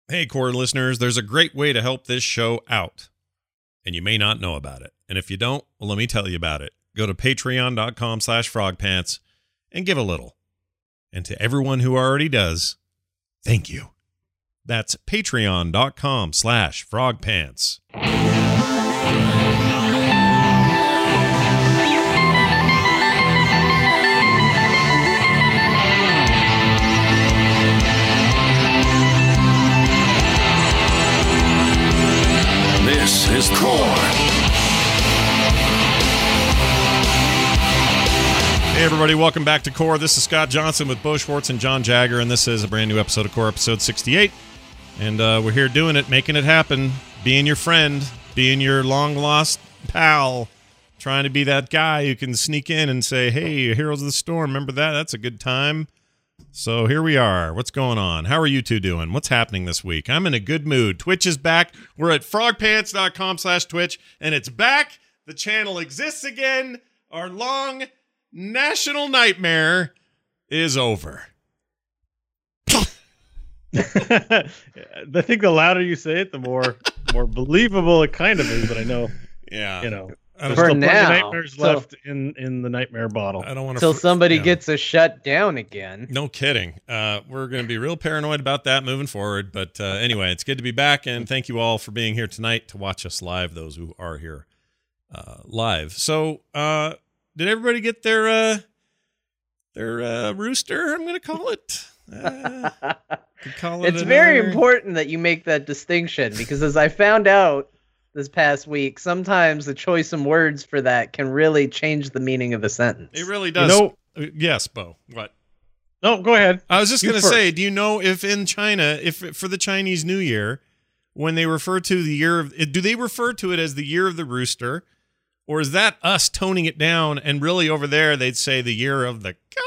Hey, Core listeners, there's a great way to help this show out, and you may not know about it. And if you don't, well, let me tell you about it. Go to patreon.com/frogpants and give a little. And to everyone who already does, thank you. That's patreon.com/frogpants. This is Core. Hey, everybody, welcome back to Core. This is Scott Johnson with Bo Schwartz and John Jagger, and this is a brand new episode of Core, episode 68. And we're here doing it, making it happen, being your friend, being your long-lost pal, trying to be that guy who can sneak in and say, hey, Heroes of the Storm, remember that? That's a good time. So here we are. What's going on? How are you two doing? What's happening this week? I'm in a good mood. Twitch is back. We're at frogpants.com/Twitch, and it's back. The channel exists again. Our long national nightmare is over. I think the louder you say it, the more believable it kind of is. But I know, Yeah. you know, I there's don't, still For plenty of now. nightmares So- left in the nightmare bottle. I don't want to. Until somebody gets us shut down again. No kidding. We're going to be real paranoid about that moving forward. But anyway, it's good to be back, and thank you all for being here tonight to watch us live, those who are here live. So did everybody get their rooster, I'm going to call it? It's very important that you make that distinction, because as I found out this past week, sometimes the choice of words for that can really change the meaning of a sentence. It really does. You know, Yes, Bo. What? no, go ahead. I was just You going to first. say, do you know if in China, if for the Chinese New Year, when they refer to the year of, do they refer to it as the year of the rooster, or is that us toning it down, and really over there they'd say the year of the cock?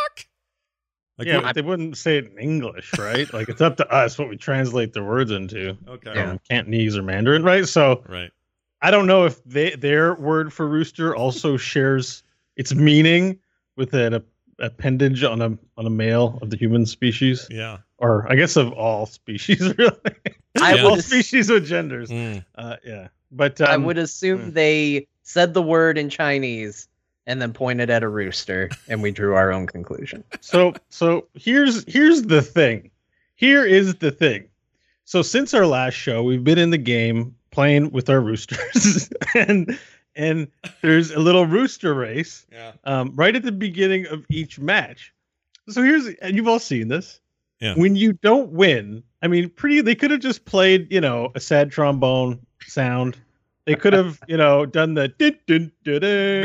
Like, Yeah, what- but they wouldn't say it in English, right? Like, it's up to us what we translate the words into. okay, Yeah. Cantonese or Mandarin, right? So right. I don't know if their word for rooster also shares its meaning with an appendage on a male of the human species, Yeah. or I guess of all species, really. I Yeah. would all ass- species with genders. Mm. Yeah, but I would assume hmm. they said the word in Chinese and then pointed at a rooster, and we drew our own conclusion. So here's the thing. Here is the thing. So since our last show, we've been in the game playing with our roosters, and there's a little rooster race Yeah. right at the beginning of each match. So and you've all seen this. Yeah. When you don't win, I mean, they could have just played, a sad trombone sound. They could have, done the dun, dun, dun,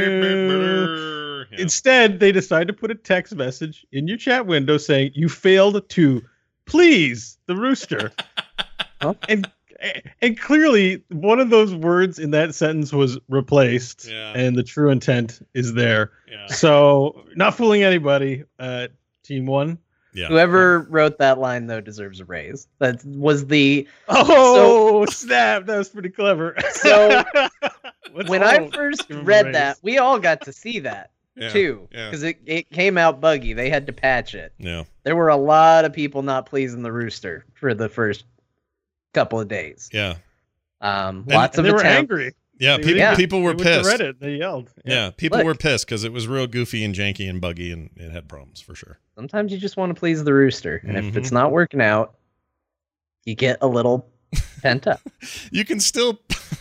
dun. Yeah. Instead, they decide to put a text message in your chat window saying you failed to please the rooster. Huh? And clearly one of those words in that sentence was replaced, Yeah. and the true intent is there. Yeah. So, not fooling anybody. Team one. Yeah. Whoever wrote that line, though, deserves a raise. That was the Oh, snap. That was pretty clever. So, Let's when all I first give him a read raise. that, we all got to see that Yeah. too, Yeah. because it came out buggy. They had to patch it. Yeah. There were a lot of people not pleasing the rooster for the first couple of days. Yeah. Lots of they were attempts. angry. Yeah. They- People, Yeah. people were They went to pissed. Reddit. They yelled. Yeah. People Look. were pissed because it was real goofy and janky and buggy, and it had problems for sure. Sometimes you just want to please the rooster, and if Mhm. it's not working out, you get a little pent up. You can still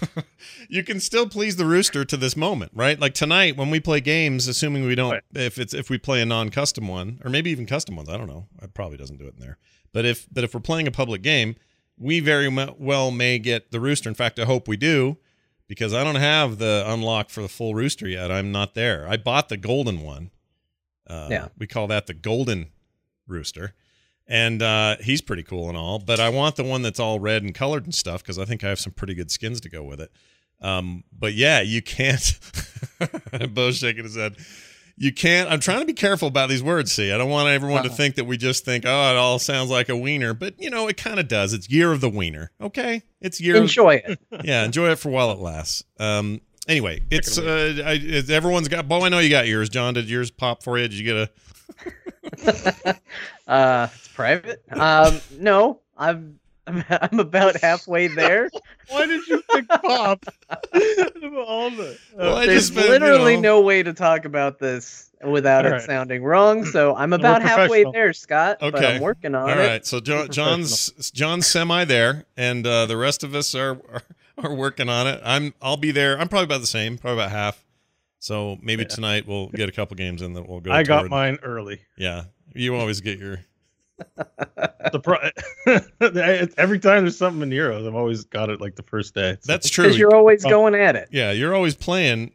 please the rooster to this moment, right? Like tonight when we play games, assuming we don't, Right. if we play a non-custom one, or maybe even custom ones, I don't know. It probably doesn't do it in there. But if we're playing a public game, we very well may get the rooster. In fact, I hope we do, because I don't have the unlock for the full rooster yet. I'm not there. I bought the golden one. Yeah. We call that the golden rooster. And he's pretty cool and all, but I want the one that's all red and colored and stuff, because I think I have some pretty good skins to go with it. But yeah, you can't. Bo's shaking his head. You can't. I'm trying to be careful about these words. See, I don't want everyone to think that we just think, oh, it all sounds like a wiener, but it kind of does. It's year of the wiener. Okay, it's year. Enjoy it. Yeah, enjoy it for while it lasts. Anyway, it's everyone's got. Bo, I know you got yours. John, did yours pop for you? Did you get a? It's private. No, I've I'm about halfway there. Why did you pick Pop? All the, Well, I There's just been, literally you know, no way to talk about this without All it right. sounding wrong. So I'm about halfway professional. there, Scott. But Okay. I'm working on all it. right. So John's semi there, and the rest of us are working on it. I'll be there. I'm probably about the same, probably about half. So maybe tonight we'll get a couple games in that we'll go. I got toward. mine early. Yeah, you always get your. Every time there's something in Heroes, I've always got it like the first day. So- That's true. Because you're always going at it. Yeah, you're always playing.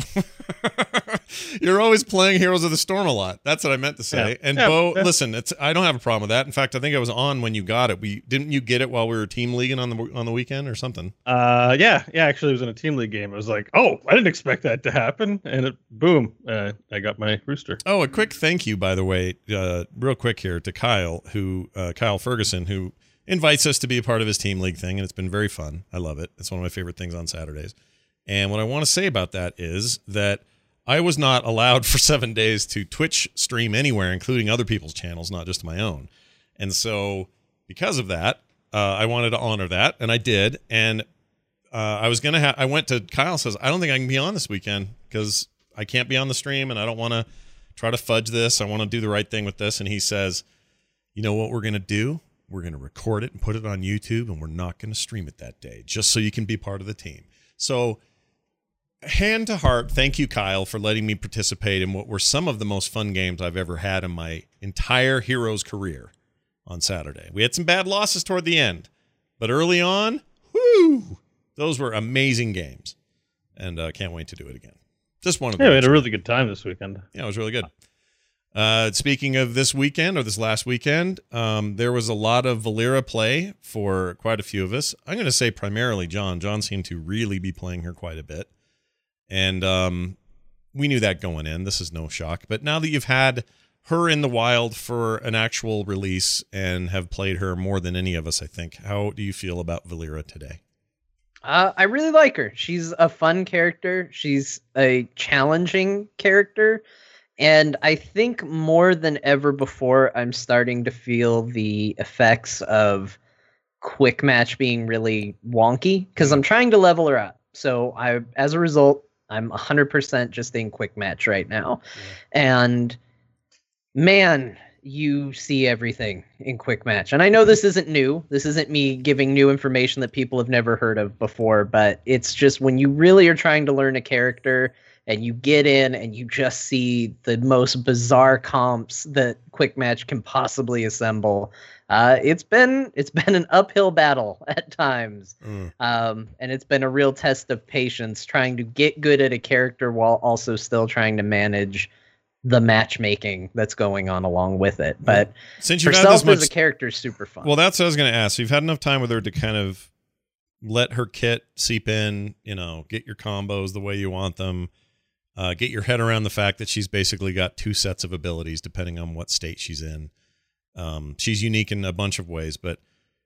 You're always playing Heroes of the Storm a lot. That's what I meant to say. Yeah. And Yeah, Bo, yeah. listen, I don't have a problem with that. In fact, I think I was on when you got it. Didn't you get it while we were team leaguing on the weekend or something? Yeah. Actually, it was in a team league game. It was like, oh, I didn't expect that to happen, and boom, I got my rooster. Oh, a quick thank you, by the way, real quick here to Kyle, Kyle Ferguson, who invites us to be a part of his team league thing, and it's been very fun. I love it. It's one of my favorite things on Saturdays. And what I want to say about that is that I was not allowed for 7 days to Twitch stream anywhere, including other people's channels, not just my own. And so because of that, I wanted to honor that, and I did. And I went to Kyle, says, I don't think I can be on this weekend because I can't be on the stream, and I don't want to try to fudge this. I want to do the right thing with this. And he says, you know what we're going to do? We're going to record it and put it on YouTube, and we're not going to stream it that day, just so you can be part of the team. So hand to heart, thank you, Kyle, for letting me participate in what were some of the most fun games I've ever had in my entire Heroes career on Saturday. We had some bad losses toward the end, but early on, those were amazing games, and can't wait to do it again. Just one of them. Yeah, we had a really good time this weekend. Yeah, it was really good. Speaking of this weekend or this last weekend, there was a lot of Valeera play for quite a few of us. I'm going to say primarily John. John seemed to really be playing her quite a bit. And we knew that going in. This is no shock. But now that you've had her in the wild for an actual release and have played her more than any of us, I think, how do you feel about Valeera today? I really like her. She's a fun character. She's a challenging character. And I think more than ever before, I'm starting to feel the effects of quick match being really wonky because I'm trying to level her up. So as a result, I'm 100% just in quick match right now. Yeah. And man, you see everything in quick match. And I know this isn't new. This isn't me giving new information that people have never heard of before, but it's just when you really are trying to learn a character and you get in and you just see the most bizarre comps that quick match can possibly assemble. It's been an uphill battle at times. And it's been a real test of patience trying to get good at a character while also still trying to manage the matchmaking that's going on along with it. But since you've herself had this much, as a character is super fun. Well, that's what I was going to ask. So you've had enough time with her to kind of let her kit seep in, get your combos the way you want them. Get your head around the fact that she's basically got two sets of abilities depending on what state she's in. She's unique in a bunch of ways, but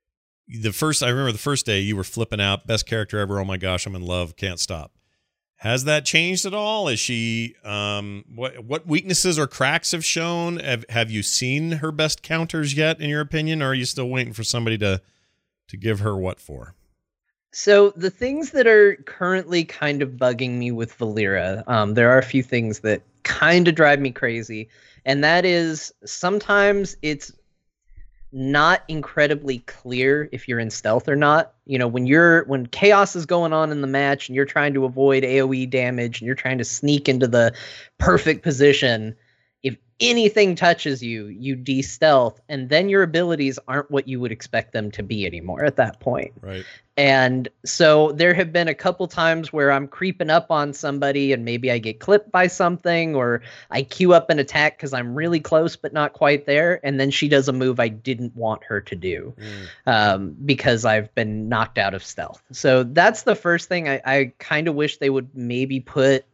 I remember the first day you were flipping out, best character ever. Oh my gosh, I'm in love. Can't stop. Has that changed at all? Is she, what weaknesses or cracks have shown? Have you seen her best counters yet, in your opinion, or are you still waiting for somebody to give her what for? So the things that are currently kind of bugging me with Valeera, there are a few things that kind of drive me crazy. And that is sometimes it's not incredibly clear if you're in stealth or not. When chaos is going on in the match and you're trying to avoid AoE damage and you're trying to sneak into the perfect position, if anything touches you, you de-stealth, and then your abilities aren't what you would expect them to be anymore at that point. Right. And so there have been a couple times where I'm creeping up on somebody and maybe I get clipped by something, or I queue up an attack because I'm really close but not quite there, and then she does a move I didn't want her to do because I've been knocked out of stealth. So that's the first thing. I kind of wish they would maybe put,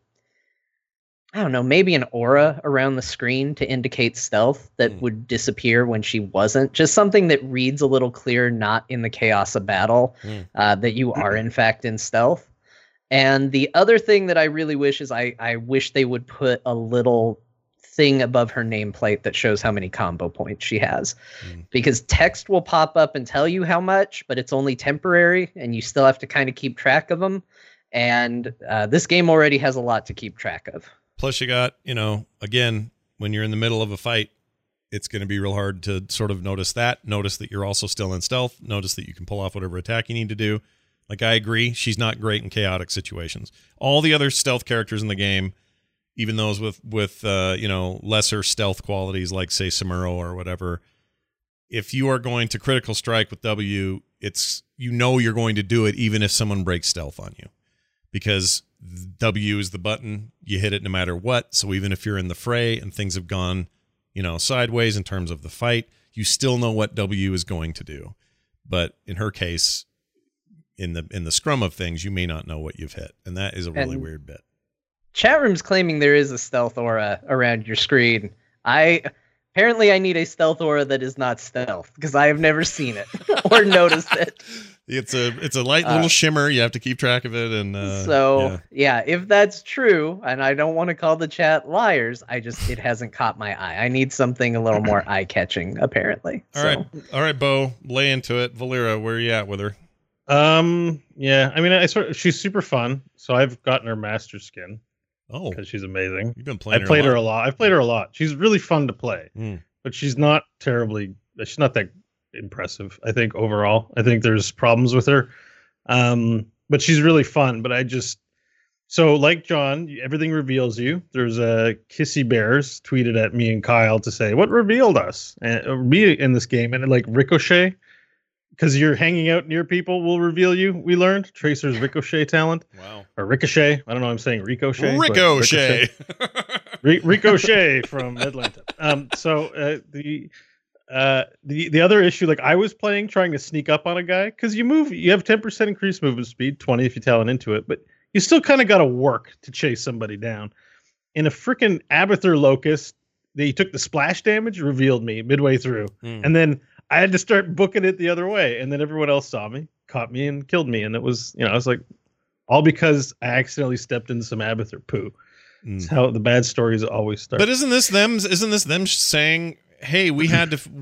I don't know, maybe an aura around the screen to indicate stealth that would disappear when she wasn't. Just something that reads a little clear, not in the chaos of battle, that you are in fact in stealth. And the other thing that I really wish is I wish they would put a little thing above her nameplate that shows how many combo points she has. Because text will pop up and tell you how much, but it's only temporary, and you still have to kind of keep track of them. And this game already has a lot to keep track of. Plus, you got, again, when you're in the middle of a fight, it's going to be real hard to sort of notice that you're also still in stealth, notice that you can pull off whatever attack you need to do. Like, I agree, she's not great in chaotic situations. All the other stealth characters in the game, even those with lesser stealth qualities, like, say, Samuro or whatever, if you are going to critical strike with W, you're going to do it even if someone breaks stealth on you. Because W is the button, you hit it no matter what, so even if you're in the fray and things have gone sideways in terms of the fight, you still know what W is going to do. But in her case, in the scrum of things, you may not know what you've hit, and that is a really weird bit. Chat room's claiming there is a stealth aura around your screen. Apparently I need a stealth aura that is not stealth, because I have never seen it or noticed it. It's a light little shimmer. You have to keep track of it, and yeah, if that's true, and I don't want to call the chat liars, it hasn't caught my eye. I need something a little more eye catching, apparently. All right, Bo, lay into it. Valera, where are you at with her? Yeah, I mean, she's super fun, so I've gotten her master skin. Oh, because she's amazing. You've been playing. I've played her a lot. I've played her a lot. She's really fun to play, but she's not that impressive. I think overall, there's problems with her. But she's really fun. But so like John, everything reveals you. There's Kissy Bears tweeted at me and Kyle to say what revealed us and me in this game, and like Ricochet. Because you're hanging out near people will reveal you, we learned. Tracer's Ricochet talent. Wow. Or Ricochet. I don't know, I'm saying Ricochet. Ricochet. Ricochet from Atlanta. The other issue, like I was trying to sneak up on a guy, because you have 10% increased movement speed, 20 if you talent into it, but you still kind of got to work to chase somebody down. In a freaking Abathur Locust, they took the splash damage, revealed me midway through. And then I had to start booking it the other way, and then everyone else saw me, caught me, and killed me. And it was, I was like, all because I accidentally stepped in some Abathur poo. That's how the bad stories always start. But isn't this them saying, hey, we've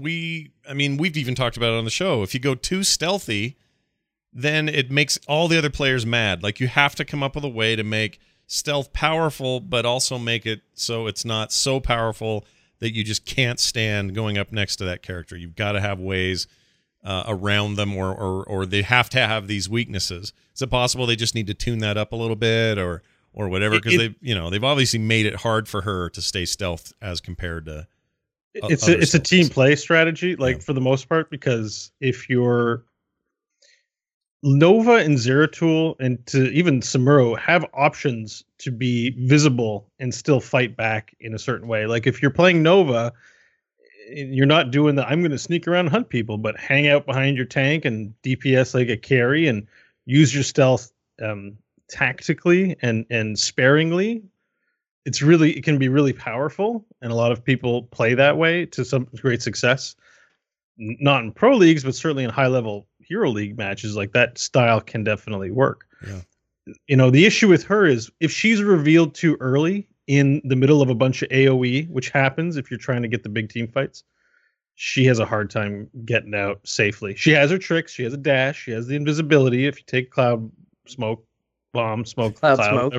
even talked about it on the show. If you go too stealthy, then it makes all the other players mad. Like, you have to come up with a way to make stealth powerful, but also make it so it's not so powerful that you just can't stand going up next to that character. You've got to have ways around them, or they have to have these weaknesses. Is it possible they just need to tune that up a little bit, or whatever? Because they've obviously made it hard for her to stay stealth as compared to. It's a team play strategy, for the most part, because if you're Nova and Zeratul and to even Samuro have options to be visible and still fight back in a certain way. Like if you're playing Nova, you're not doing the I'm going to sneak around and hunt people, but hang out behind your tank and DPS like a carry and use your stealth tactically and sparingly. It can be really powerful, and a lot of people play that way to some great success. Not in pro leagues, but certainly in high level Hero League matches, like that style can definitely work. Yeah. The issue with her is if she's revealed too early in the middle of a bunch of AoE, which happens if you're trying to get the big team fights, she has a hard time getting out safely. She has her tricks. She has a dash. She has the invisibility. If you take Cloud Smoke, Bomb, Smoke, Cloud Smoke.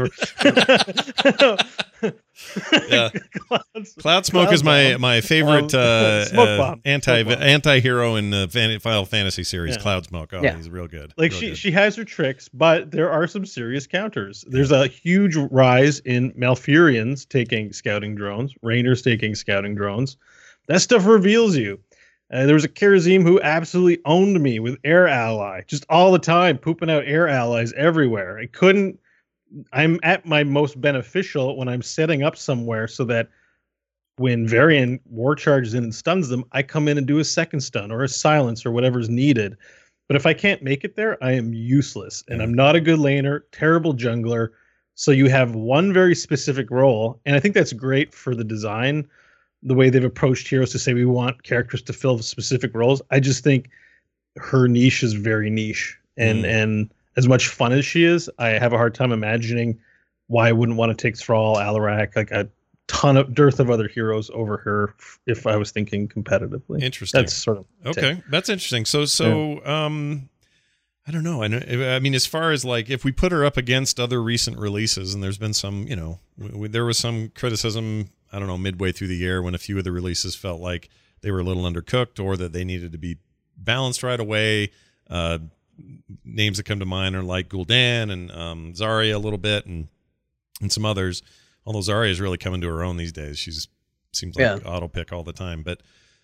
Yeah. Cloud Smoke is my favorite anti-hero in the Final Fantasy series. Yeah. Cloud Smoke. Oh, yeah. He's real good. Like she has her tricks, but there are some serious counters. There's a huge rise in Malfurions taking scouting drones, Rainers taking scouting drones. That stuff reveals you. There was a Karazim who absolutely owned me with Air Ally, just all the time, pooping out Air Allies everywhere. I'm at my most beneficial when I'm setting up somewhere so that when Varian war charges in and stuns them, I come in and do a second stun or a silence or whatever's needed. But if I can't make it there, I am useless. And I'm not a good laner, terrible jungler. So you have one very specific role. And I think that's great for the design, the way they've approached heroes to say we want characters to fill specific roles. I just think her niche is very niche. And as much fun as she is, I have a hard time imagining why I wouldn't want to take Thrall, Alarak, like a dearth of other heroes over her if I was thinking competitively. Interesting. That's sort of okay. That's interesting. So I don't know. I mean, as far as like if we put her up against other recent releases, and there's been some, there was some criticism, I don't know, midway through the year when a few of the releases felt like they were a little undercooked or that they needed to be balanced right away. Names that come to mind are like Gul'dan and Zarya a little bit, and some others. Although Zarya is really coming to her own these days. She's seems like auto pick all the time, but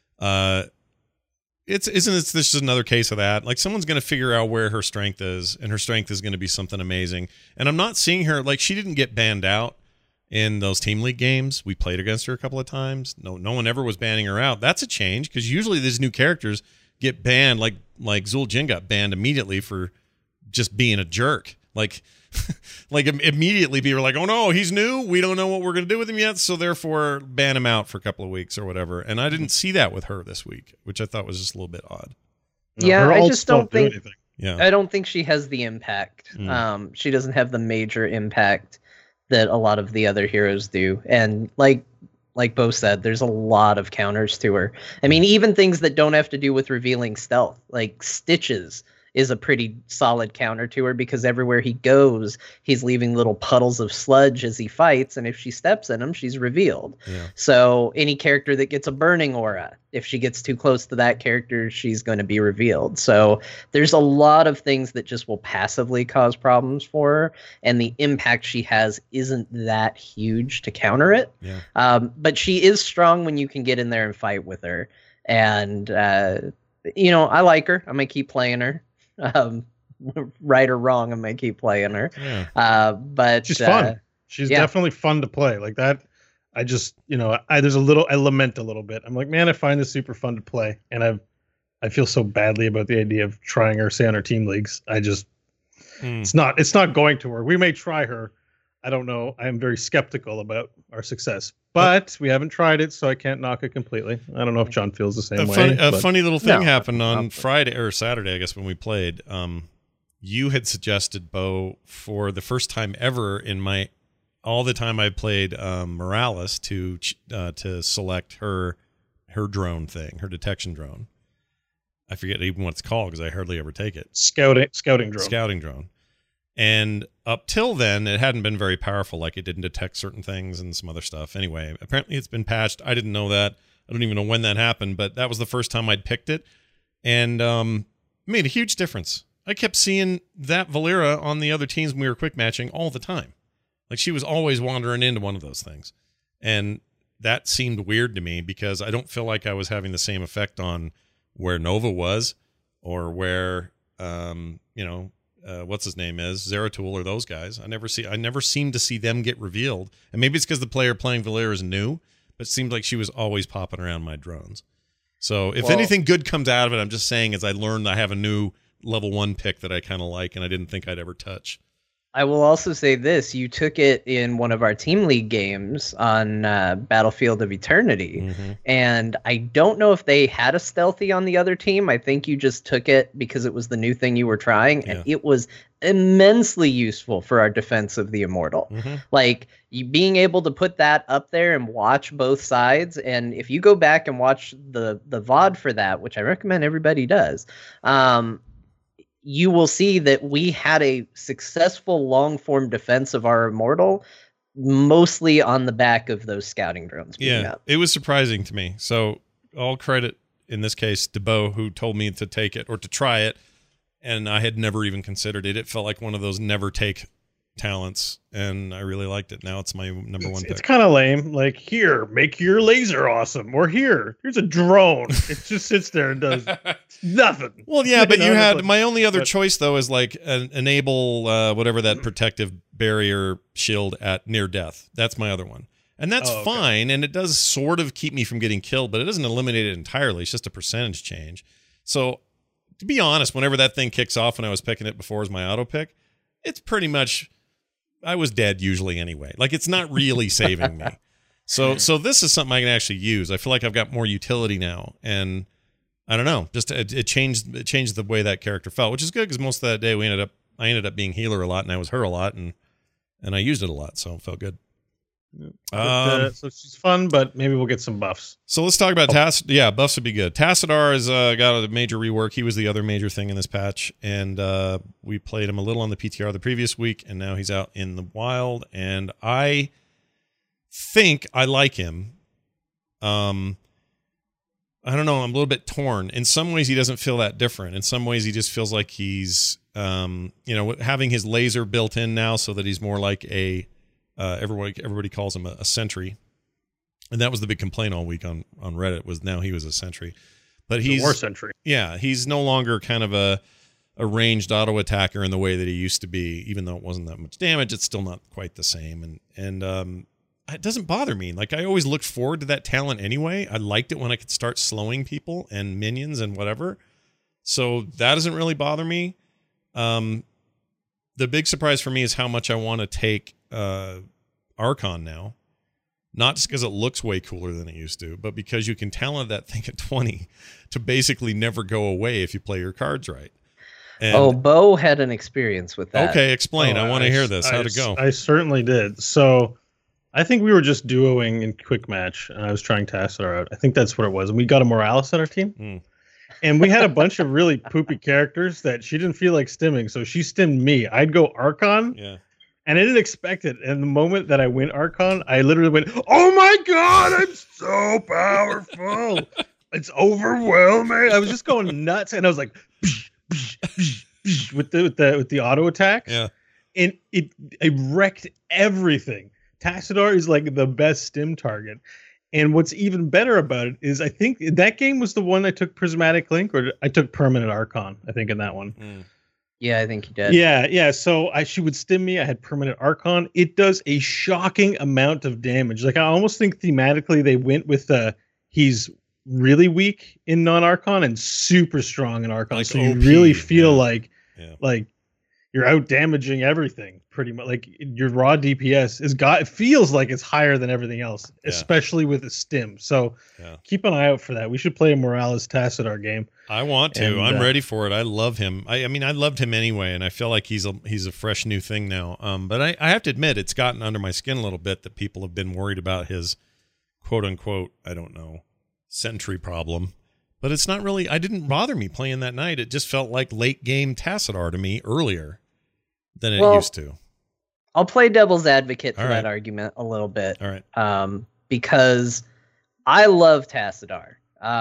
isn't this just another case of that? Like someone's going to figure out where her strength is, and her strength is going to be something amazing. And I'm not seeing her like she didn't get banned out in those team league games. We played against her a couple of times. No one ever was banning her out. That's a change because usually these new characters get banned. Like Zul'jin got banned immediately for just being a jerk. Like immediately people are like, oh no, he's new. We don't know what we're going to do with him yet. So therefore ban him out for a couple of weeks or whatever. And I didn't see that with her this week, which I thought was just a little bit odd. Yeah, I just don't think, yeah. I don't think she has the impact. She doesn't have the major impact that a lot of the other heroes do. And like Bo said, there's a lot of counters to her. I mean, even things that don't have to do with revealing stealth, like Stitches is a pretty solid counter to her because everywhere he goes, he's leaving little puddles of sludge as he fights, and if she steps in them, she's revealed. Yeah. So any character that gets a burning aura, if she gets too close to that character, she's going to be revealed. So there's a lot of things that just will passively cause problems for her, and the impact she has isn't that huge to counter it. Yeah. But she is strong when you can get in there and fight with her. And, I like her. I'm going to keep playing her. Right or wrong, I might keep playing her. Yeah. But she's fun. She's definitely fun to play. Like that. I just, I lament a little bit. I'm like, man, I find this super fun to play, and I feel so badly about the idea of trying her, say, on our team leagues. I just, it's not going to work. We may try her. I don't know. I am very skeptical about our success, but we haven't tried it, so I can't knock it completely. I don't know if John feels the same way. A funny little thing happened on Friday or Saturday, I guess, when we played. You had suggested, Bo, for the first time ever in all the time I played Morales to select her drone thing, her detection drone. I forget even what it's called because I hardly ever take it. Scouting drone. Scouting drone. And up till then, it hadn't been very powerful. Like it didn't detect certain things and some other stuff. Anyway, apparently it's been patched. I didn't know that. I don't even know when that happened, but that was the first time I'd picked it, and made a huge difference. I kept seeing that Valeera on the other teams when we were quick matching all the time. Like she was always wandering into one of those things, and that seemed weird to me because I don't feel like I was having the same effect on where Nova was or where what's his name is Zeratul or those guys. I never seem to see them get revealed, and maybe it's because the player playing Valeera is new, but it seemed like she was always popping around my drones. So if anything good comes out of it, I'm just saying as I learned I have a new level 1 pick that I kind of like and I didn't think I'd ever touch. I will also say this. You took it in one of our team league games on Battlefield of Eternity. And I don't know if they had a stealthy on the other team. I think you just took it because it was the new thing you were trying. And it was immensely useful for our defense of the Immortal. Like you being able to put that up there and watch both sides. And if you go back and watch the VOD for that, which I recommend everybody does, you will see that we had a successful long-form defense of our Immortal, mostly on the back of those scouting drones. Yeah, it was surprising to me. So all credit, in this case, to Bo, who told me to take it or to try it, and I had never even considered it. It felt like one of those never-take talents, and I really liked it. Now it's my number 1 pick. It's kind of lame. Like, here, make your laser awesome. Or here's a drone. It just sits there and does nothing. Well, yeah, but you had my only other choice though is like enable whatever that protective barrier shield at near death. That's my other one, and that's fine, and it does sort of keep me from getting killed, but it doesn't eliminate it entirely. It's just a percentage change. So to be honest, whenever that thing kicks off, when I was picking it before as my auto pick, it's pretty much. I was dead usually anyway. Like it's not really saving me. So this is something I can actually use. I feel like I've got more utility now, and I don't know. Just it changed the way that character felt, which is good because most of that day I ended up being healer a lot, and I was her a lot, and I used it a lot, so it felt good. So she's fun, but maybe we'll get some buffs. So let's talk about Tassadar. Yeah, buffs would be good. Tassadar has got a major rework. He was the other major thing in this patch, and we played him a little on the PTR the previous week, and now he's out in the wild, and I think I like him. I don't know. I'm a little bit torn. In some ways, he doesn't feel that different. In some ways, he just feels like he's, having his laser built in now so that he's more like a, everybody calls him a sentry. And that was the big complaint all week on Reddit was now he was a sentry. But he's a war sentry. Yeah, he's no longer kind of a ranged auto attacker in the way that he used to be. Even though it wasn't that much damage, it's still not quite the same. And it doesn't bother me. Like, I always looked forward to that talent anyway. I liked it when I could start slowing people and minions and whatever. So that doesn't really bother me. The big surprise for me is how much I want to take Archon now. Not just because it looks way cooler than it used to, but because you can talent that thing at 20 to basically never go away if you play your cards right. And, Bo had an experience with that. Okay, explain. I want to hear this. How'd it go? I certainly did. So I think we were just duoing in quick match, and I was trying Tassadar out. I think that's what it was. And we got a Morales on our team. And we had a bunch of really poopy characters that she didn't feel like stimming, so she stimmed me. I'd go Archon. Yeah. And I didn't expect it. And the moment that I went Archon, I literally went, "Oh my God, I'm so powerful. It's overwhelming." I was just going nuts. And I was like, psh, psh, psh, psh, with the auto attacks. Yeah. And it wrecked everything. Tassadar is like the best stim target. And what's even better about it is I think that game was the one I took Prismatic Link, or I took Permanent Archon, I think, in that one. Yeah, I think you did. Yeah. So she would stim me. I had Permanent Archon. It does a shocking amount of damage. Like, I almost think thematically they went with he's really weak in non-Archon and super strong in Archon. Like so you OP, really feel yeah. like you're out damaging everything pretty much. Like, your raw DPS it feels like it's higher than everything else, especially with a stim. So keep an eye out for that. We should play a Morales Tassadar game. I want to. And, I'm ready for it. I love him. I mean, I loved him anyway, and I feel like he's a fresh new thing now. But I have to admit, it's gotten under my skin a little bit that people have been worried about his quote unquote, I don't know, sentry problem. But it's not really. I didn't bother me playing that night. It just felt like late game Tassadar to me earlier than it used to. I'll play devil's advocate for that argument a little bit. All right. Because I love Tassadar.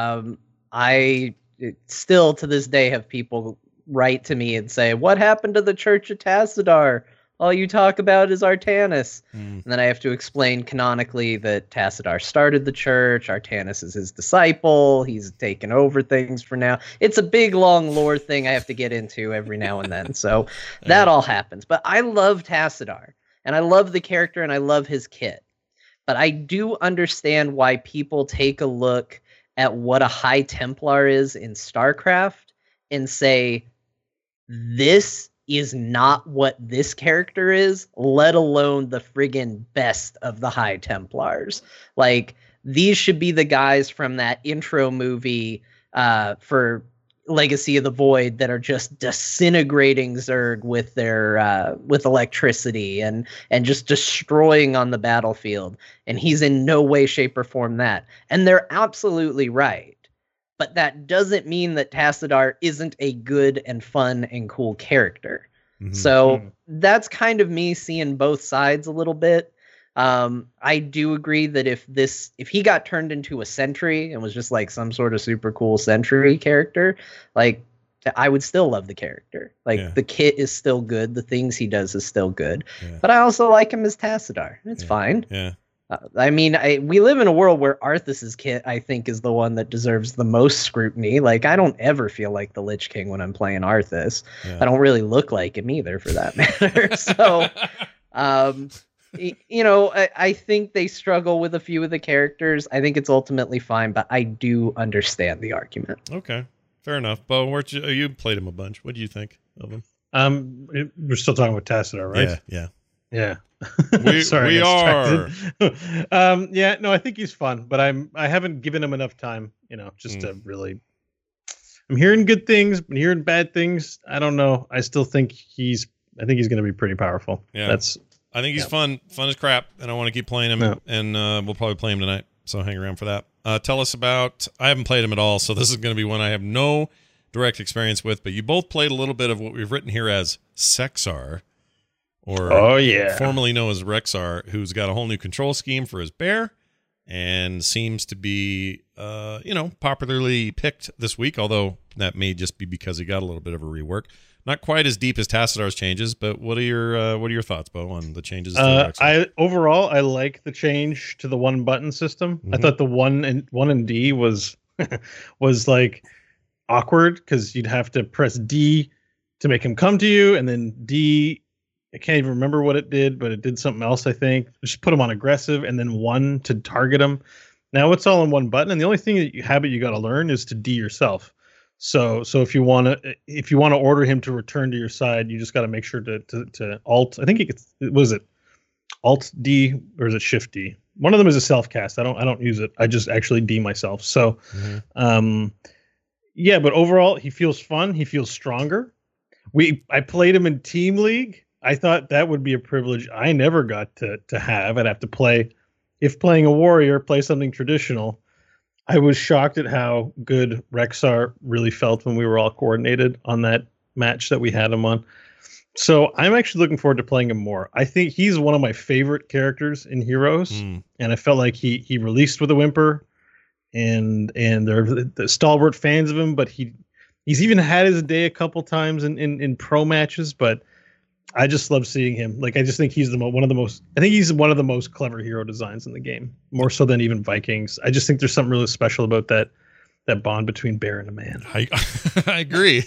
I still to this day have people write to me and say, "What happened to the Church of Tassadar? All you talk about is Artanis." And then I have to explain canonically that Tassadar started the church. Artanis is his disciple. He's taken over things for now. It's a big, long lore thing I have to get into every now and then. So that all happens. But I love Tassadar, and I love the character, and I love his kit. But I do understand why people take a look at what a High Templar is in StarCraft and say, this is not what this character is, let alone the friggin' best of the High Templars. Like, these should be the guys from that intro movie for Legacy of the Void that are just disintegrating Zerg with their with electricity and just destroying on the battlefield. And he's in no way, shape, or form that. And they're absolutely right. But that doesn't mean that Tassadar isn't a good and fun and cool character. So that's kind of me seeing both sides a little bit. I do agree that if he got turned into a sentry and was just like some sort of super cool sentry character, like, I would still love the character. Like, the kit is still good. The things he does is still good. But I also like him as Tassadar. It's fine. I mean, we live in a world where Arthas's kit, I think, is the one that deserves the most scrutiny. Like, I don't ever feel like the Lich King when I'm playing Arthas. I don't really look like him either, for that matter. So, I think they struggle with a few of the characters. I think it's ultimately fine, but I do understand the argument. Okay, fair enough. Bo, you played him a bunch. What do you think of him? We're still talking about Tassadar, right? Yeah. Sorry, we are. No, I think he's fun, but I haven't given him enough time, to really. I'm hearing good things, but hearing bad things. I don't know. I still think I think he's going to be pretty powerful. Yeah. That's I think he's fun as crap, and I want to keep playing him. Yeah. And we'll probably play him tonight. So hang around for that. Tell us about. I haven't played him at all, so this is going to be one I have no direct experience with. But you both played a little bit of what we've written here as Sexar, or formerly known as Rexar, who's got a whole new control scheme for his bear, and seems to be, popularly picked this week. Although that may just be because he got a little bit of a rework. Not quite as deep as Tacidar's changes, but what are your thoughts, Bo, on the changes? Overall, I like the change to the one button system. I thought the one and D was was like awkward because you'd have to press D to make him come to you, and then D. I can't even remember what it did, but it did something else. I think just put him on aggressive, and then 1 to target him. Now it's all in one button, and the only thing that you got to learn is to D yourself. So if you want to order him to return to your side, you just got to make sure to Alt. I think was it Alt D or is it Shift D? One of them is a self cast. I don't use it. I just actually D myself. So, but overall he feels fun. He feels stronger. I played him in Team League. I thought that would be a privilege I never got to have. I'd have to play, if playing a warrior, play something traditional. I was shocked at how good Rexar really felt when we were all coordinated on that match that we had him on. So I'm actually looking forward to playing him more. I think he's one of my favorite characters in Heroes, and I felt like he released with a whimper, and they're the stalwart fans of him. But he's even had his day a couple times in pro matches. But I just love seeing him. Like, I just think he's one of the most clever hero designs in the game, more so than even Vikings. I just think there's something really special about that bond between bear and a man. I agree.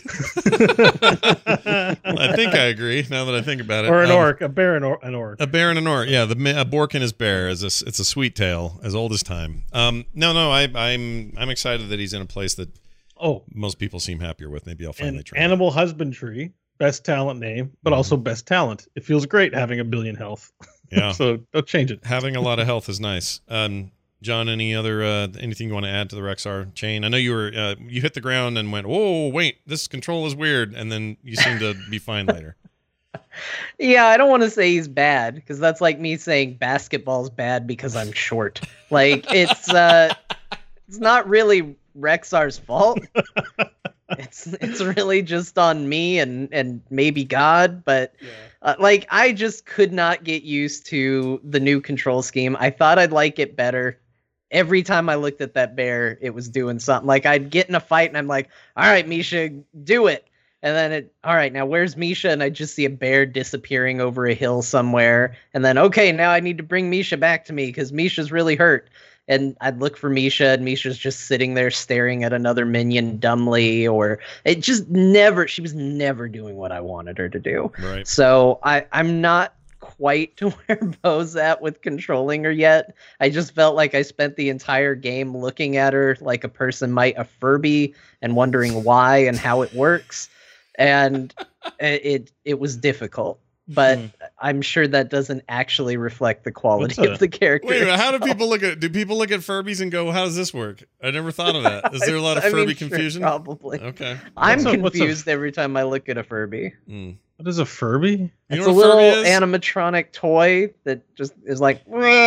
I think I agree now that I think about it. Or an orc, a bear and an orc. A bear and an orc. Yeah, a bork and his bear it's a sweet tale as old as time. I'm excited that he's in a place that most people seem happier with. Maybe I'll finally try. Animal husbandry. Best talent name, but also best talent. It feels great having 1 billion health. Yeah. So don't change it. Having a lot of health is nice. John, anything you want to add to the Rexar chain? I know you were you hit the ground and went, "Whoa, wait, this control is weird," and then you seem to be fine later. Yeah, I don't want to say he's bad because that's like me saying basketball's bad because I'm short. Like it's not really Rexar's fault. It's really just on me and maybe God, but I just could not get used to the new control scheme. I thought I'd like it better. Every time I looked at that bear, it was doing something. Like, I'd get in a fight and I'm like, all right, Misha, do it. And then all right, now where's Misha? And I just see a bear disappearing over a hill somewhere. And then, okay, now I need to bring Misha back to me because Misha's really hurt. And I'd look for Misha, and Misha's just sitting there staring at another minion dumbly, or she was never doing what I wanted her to do. Right. So I'm not quite to where Bo's at with controlling her yet. I just felt like I spent the entire game looking at her like a person might a Furby and wondering why and how it works. And it was difficult. But I'm sure that doesn't actually reflect the quality of the character. Wait a minute, how do people look at? Do people look at Furbies and go, "How does this work?" I never thought of that. Is there a lot of Furby confusion? Probably. Okay. I'm confused every time I look at a Furby. What is a Furby? It's a little animatronic toy that just is like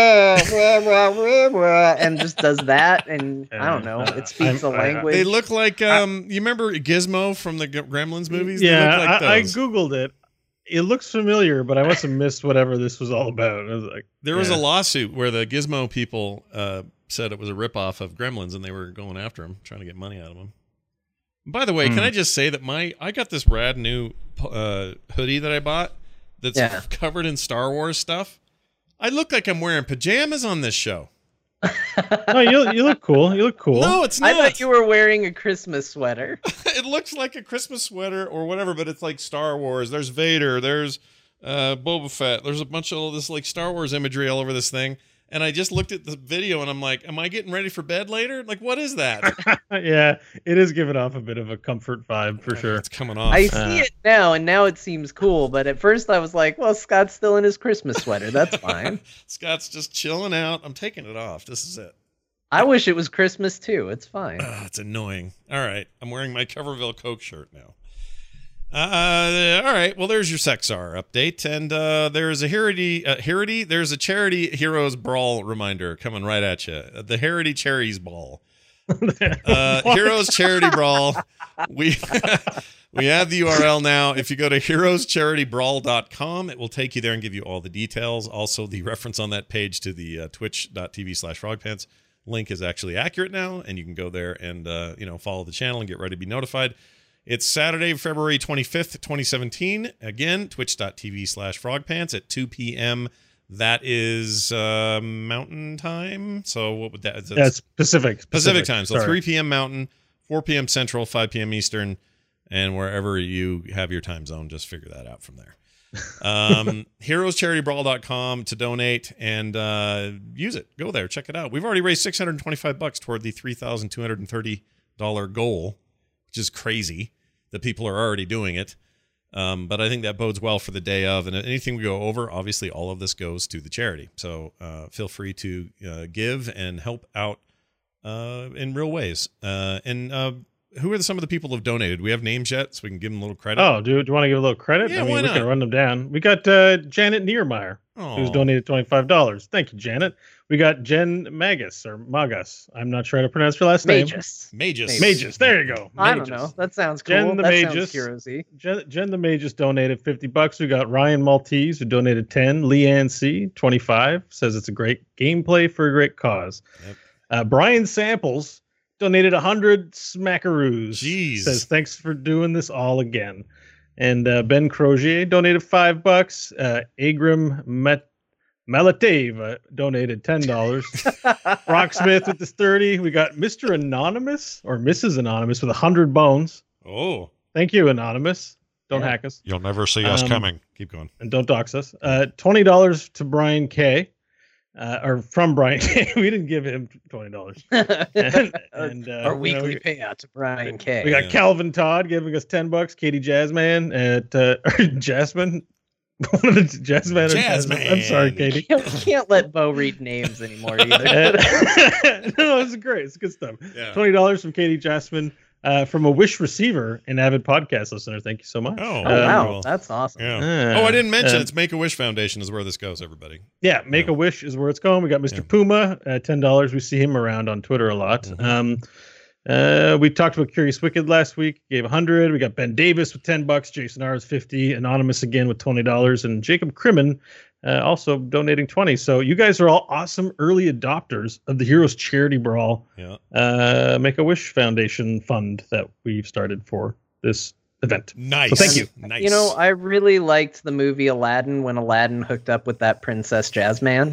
and just does that, and I don't know. It speaks a language. They look like you remember Gizmo from the Gremlins movies? Yeah, they look like I googled it. It looks familiar, but I must have missed whatever this was all about. I was like, there was a lawsuit where the Gizmo people said it was a ripoff of Gremlins, and they were going after him, trying to get money out of him. By the way, can I just say that I got this rad new hoodie that I bought that's covered in Star Wars stuff. I look like I'm wearing pajamas on this show. No, you look cool. You look cool. No, it's not. I thought you were wearing a Christmas sweater. It looks like a Christmas sweater or whatever, but it's like Star Wars. There's Vader. There's Boba Fett. There's a bunch of all this like Star Wars imagery all over this thing. And I just looked at the video and I'm like, am I getting ready for bed later? Like, what is that? Yeah, it is giving off a bit of a comfort vibe for sure. It's coming off. I see it now, and now it seems cool. But at first I was like, well, Scott's still in his Christmas sweater. That's fine. Scott's just chilling out. I'm taking it off. This is it. I wish it was Christmas too. It's fine. It's annoying. All right. I'm wearing my Coverville Coke shirt now. All right. Well, there's your Sexar update, and there's a there's a Charity Heroes Brawl reminder coming right at you. The Harity Cherries Ball. Heroes Charity Brawl. We we have the URL now. If you go to heroescharitybrawl.com, it will take you there and give you all the details. Also, the reference on that page to the twitch.tv/frogpants link is actually accurate now, and you can go there and follow the channel and get ready to be notified. It's Saturday, February 25th, 2017. Again, twitch.tv/frogpants at 2 p.m. That is Mountain Time. So what would that? That's Pacific time. So 3 p.m. Mountain, 4 p.m. Central, 5 p.m. Eastern, and wherever you have your time zone, just figure that out from there. HeroesCharityBrawl.com to donate and use it. Go there, check it out. We've already raised $625 toward the $3,230 goal, which is crazy that people are already doing it. But I think that bodes well for the day of. And anything we go over, obviously, all of this goes to the charity. So feel free to give and help out in real ways. Who are some of the people who have donated? Do we have names yet so we can give them a little credit? Oh, do you want to give a little credit? Yeah, why not? We can run them down. We got Janet Niermeyer, who's donated $25. Thank you, Janet. We got Jen Magus. I'm not sure how to pronounce her last name. Magus. There you go. I don't know. That sounds cool. Jen the Magus. Jen the Magus donated $50. We got Ryan Maltese, who donated 10. Leanne C, 25, says it's a great gameplay for a great cause. Yep. Brian Samples donated 100 smackaroos. Jeez. Says thanks for doing this all again. And Ben Crozier donated $5. Agrim Malatave donated $10. Rocksmith with this 30. We got Mr. Anonymous or Mrs. Anonymous with 100 bones. Oh, thank you, Anonymous. Don't hack us. You'll never see us coming. Keep going. And don't dox us. $20 to Brian K. Or from Brian K. We didn't give him $20. and our weekly payout to Brian K. We got Calvin Todd giving us $10. Katie Jazzman at Jasmine. Jasmine. I'm sorry, Katie. Can't let Bo read names anymore either. No, it's great. It's good stuff. Yeah. $20 from Katie Jasmine. From a Wish receiver and avid podcast listener. Thank you so much. Oh, wow. Cool. That's awesome. Yeah. I didn't mention it's Make-A-Wish Foundation is where this goes, everybody. Yeah, Make-A-Wish is where it's going. We got Mr. Puma at $10. We see him around on Twitter a lot. Mm-hmm. We talked about Curious Wicked last week. Gave 100. We got Ben Davis with $10. Jason R is 50. Anonymous again with $20. And Jacob Crimmen also donating 20. So you guys are all awesome early adopters of the Heroes Charity Brawl Make-A-Wish Foundation fund that we've started for this event. Nice. So thank you. Nice. You know, I really liked the movie Aladdin when Aladdin hooked up with that Princess Jasmine.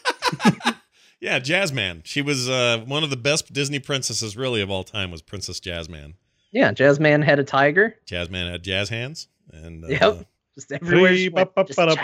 Yeah, Jazzman. She was one of the best Disney princesses really of all time was Princess Jazzman. Yeah, Jazzman had a tiger. Jazzman had jazz hands. And just everywhere she went,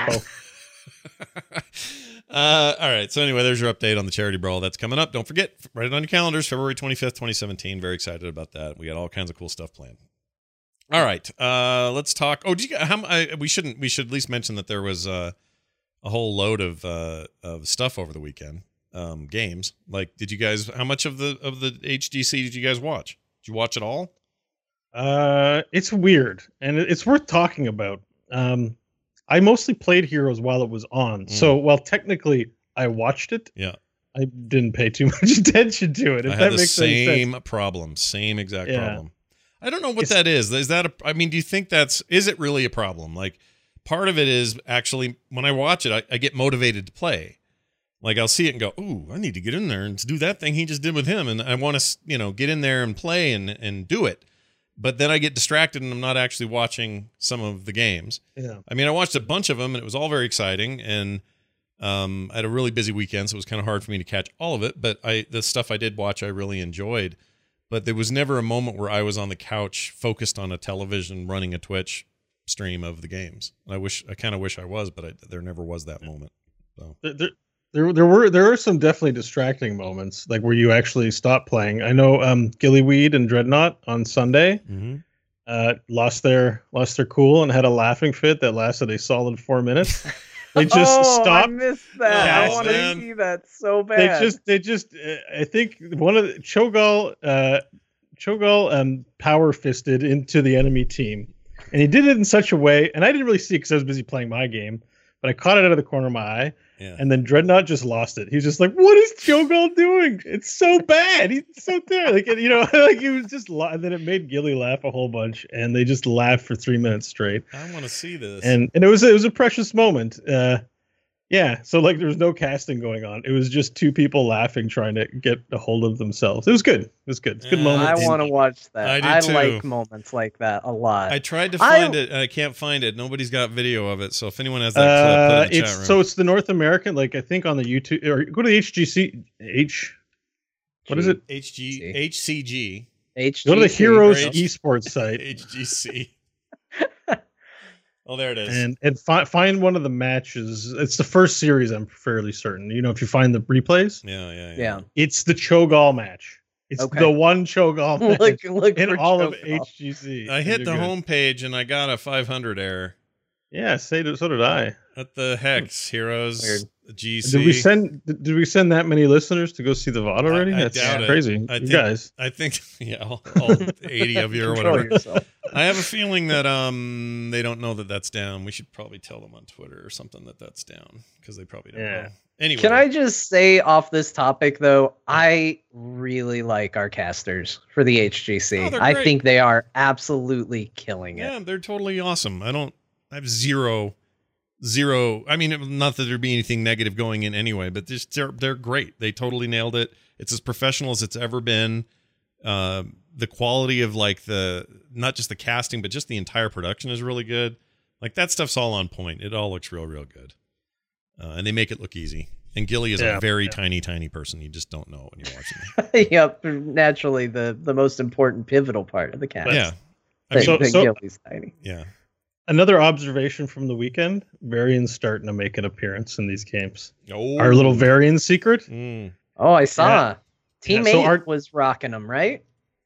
all right. So anyway, there's your update on the Charity Brawl that's coming up. Don't forget, write it on your calendars, February 25th, 2017. Very excited about that. We got all kinds of cool stuff planned. All right. Let's talk. Oh, we should at least mention that there was a whole load of stuff over the weekend. Games. Like, did you guys? How much of the HGC did you guys watch? Did you watch it all? It's weird, and it's worth talking about. I mostly played Heroes while it was on, so while technically I watched it, I didn't pay too much attention to it. If I that had the makes same sense. problem, same exact problem. I don't know what that is. Is that I mean, do you think is it really a problem? Like, part of it is actually when I watch it, I get motivated to play. Like, I'll see it and go, ooh, I need to get in there and do that thing he just did with him. And I want to, get in there and play and do it. But then I get distracted and I'm not actually watching some of the games. Yeah. I mean, I watched a bunch of them and it was all very exciting. And I had a really busy weekend, so it was kind of hard for me to catch all of it. But the stuff I did watch, I really enjoyed. But there was never a moment where I was on the couch focused on a television running a Twitch stream of the games. And I kind of wish I was, but there never was that moment. So. There are some definitely distracting moments, like where you actually stop playing. I know Gillyweed and Dreadnought on Sunday lost their cool and had a laughing fit that lasted a solid 4 minutes. They just stopped. I missed that. I want to see that so bad. They just I think one of the Cho'Gall power fisted into the enemy team. And he did it in such a way, and I didn't really see it because I was busy playing my game, but I caught it out of the corner of my eye. Yeah. And then Dreadnought just lost it. He was just like, "What is Cho'Gall doing? It's so bad. He's so terrible." Like, you know, like he was just. And then it made Gilly laugh a whole bunch, and they just laughed for 3 minutes straight. I want to see this. And it was a precious moment. Yeah. So like there was no casting going on. It was just two people laughing, trying to get a hold of themselves. It was good. It was good. It's a good moment. I want to watch that. I do too. like moments like that a lot. I tried to find it, and I can't find it. Nobody's got video of it. So if anyone has that clip, put it in the chat room. So it's the North American, like I think on the YouTube, or go to the HGC. What is it? HCG. Go to the Heroes or esports site. HGC. Oh, there it is. And find one of the matches. It's the first series, I'm fairly certain. You know, if you find the replays. Yeah. It's the Cho'Gall match. It's the one Cho'Gall match look in all of Cho'Gall. HGC. I hit the homepage and I got a 500 error. Yeah, so did I. What the hex, Heroes? Weird. GC. Did we send that many listeners to go see the VOD already? I That's doubt it. crazy. Guys. I think all 80 of you or whatever. I have a feeling that they don't know that that's down. We should probably tell them on Twitter or something that that's down because they probably don't know. Anyway, can I just say off this topic though, I really like our casters for the HGC. Oh, I think they are absolutely killing it. Yeah, they're totally awesome. I have zero. I mean, not that there'd be anything negative going in anyway, but they're great. They totally nailed it. It's as professional as it's ever been. The quality of not just the casting, but just the entire production is really good. Like that stuff's all on point. It all looks real good. And they make it look easy. And Gilly is a very tiny person. You just don't know when you're watching it. Yep, naturally the most important pivotal part of the cast. Yeah. Gilly's tiny. Yeah. Another observation from the weekend: Varian's starting to make an appearance in these games. Oh. Our little Varian secret. Oh, I saw. Yeah. Team 8 was rocking them, right?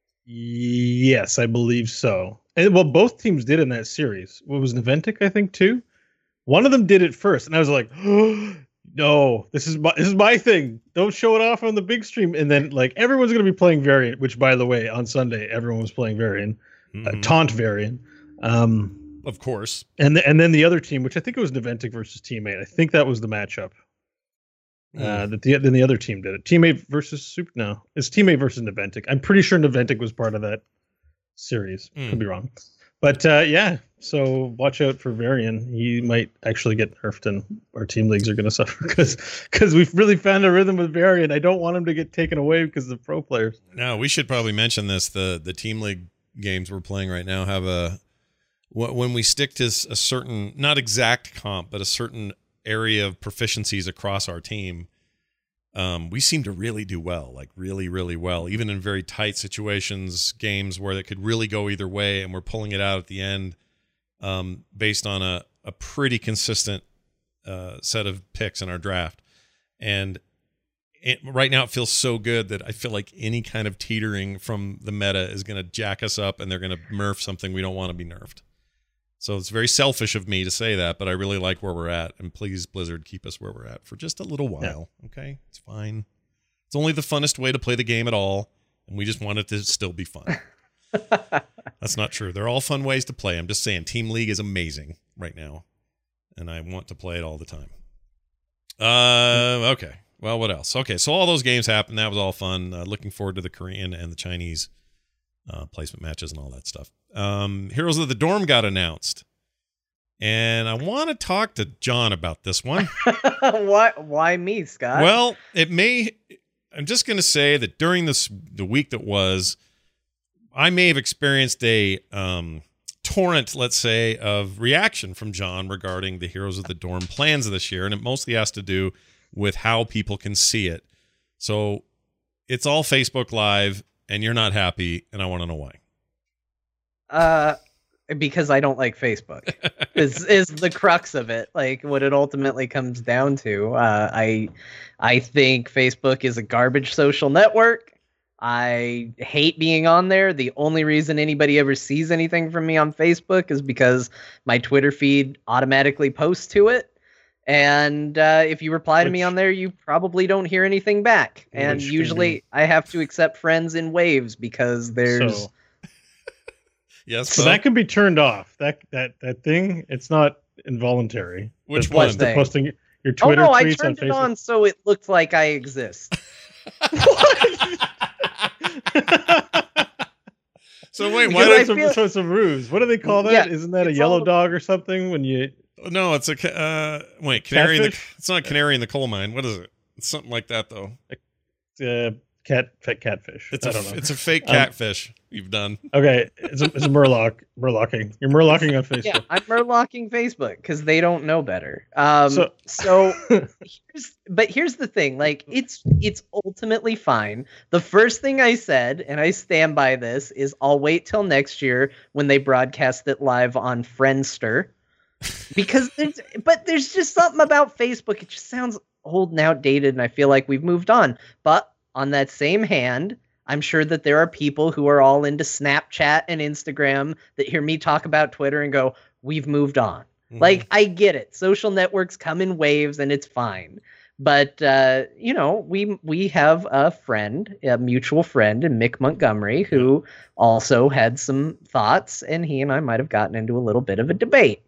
Yes, I believe so. And well, both teams did in that series. What was Niantic, I think, too? One of them did it first, and I was like, oh, no, this is my thing. Don't show it off on the big stream. And then like everyone's gonna be playing Varian, which by the way, on Sunday everyone was playing Varian, Taunt Varian. Of course. And then the other team, which I think it was Niantic versus Team 8. I think that was the matchup. Then the other team did it. Team 8 versus Super. No, it's Team 8 versus Niantic. I'm pretty sure Niantic was part of that series. Could be wrong. But yeah, so watch out for Varian. He might actually get nerfed, and our team leagues are going to suffer because we've really found a rhythm with Varian. I don't want him to get taken away because of pro players. No, we should probably mention this. The team league games we're playing right now have when we stick to a certain, not exact comp, but a certain area of proficiencies across our team, we seem to really do well, like really, really well, even in very tight situations, games where it could really go either way, and we're pulling it out at the end based on a pretty consistent set of picks in our draft. And right now it feels so good that I feel like any kind of teetering from the meta is going to jack us up, and they're going to nerf something we don't want to be nerfed. So it's very selfish of me to say that, but I really like where we're at. And please, Blizzard, keep us where we're at for just a little while. Yeah. Okay? It's fine. It's only the funnest way to play the game at all, and we just want it to still be fun. That's not true. They're all fun ways to play. I'm just saying Team League is amazing right now, and I want to play it all the time. Okay. Well, what else? Okay, so all those games happened. That was all fun. Looking forward to the Korean and the Chinese placement matches and all that stuff. Heroes of the Dorm got announced, and I want to talk to John about this one. Why me, Scott? Well, I'm just going to say that during the week that was, I may have experienced a torrent, let's say, of reaction from John regarding the Heroes of the Dorm plans this year, and it mostly has to do with how people can see it. So it's all Facebook Live, and you're not happy, and I want to know why. Because I don't like Facebook is the crux of it. Like what it ultimately comes down to. I think Facebook is a garbage social network. I hate being on there. The only reason anybody ever sees anything from me on Facebook is because my Twitter feed automatically posts to it. And if you reply to me on there, you probably don't hear anything back. And usually I have to accept friends in waves because there's... Yes. So that can be turned off. That thing, it's not involuntary. Which The- one? the posting your Oh Twitter no, I tweets turned on it Facebook. on so it looked like I exist. So wait, Because why I don't? feel- So it's a ruse. What do they call that? Yeah, Isn't that a it's yellow all- dog or something? When you No, it's a canary. In the, Catfish? it's not canary in the coal mine. What is it? It's something like that though. catfish. It's I don't know. it's a fake catfish you've done. Okay, it's a murlocking. You're murlocking on Facebook. Yeah, I'm murlocking Facebook because they don't know better. So- So here's the thing. Like, it's ultimately fine. The first thing I said, and I stand by this, is I'll wait till next year when they broadcast it live on Friendster, because there's just something about Facebook. It just sounds old and outdated, and I feel like we've moved on. But on that same hand, I'm sure that there are people who are all into Snapchat and Instagram that hear me talk about Twitter and go, we've moved on. Like, I get it. Social networks come in waves and it's fine. But, we have a mutual friend in Mick Montgomery, who also had some thoughts, and he and I might have gotten into a little bit of a debate.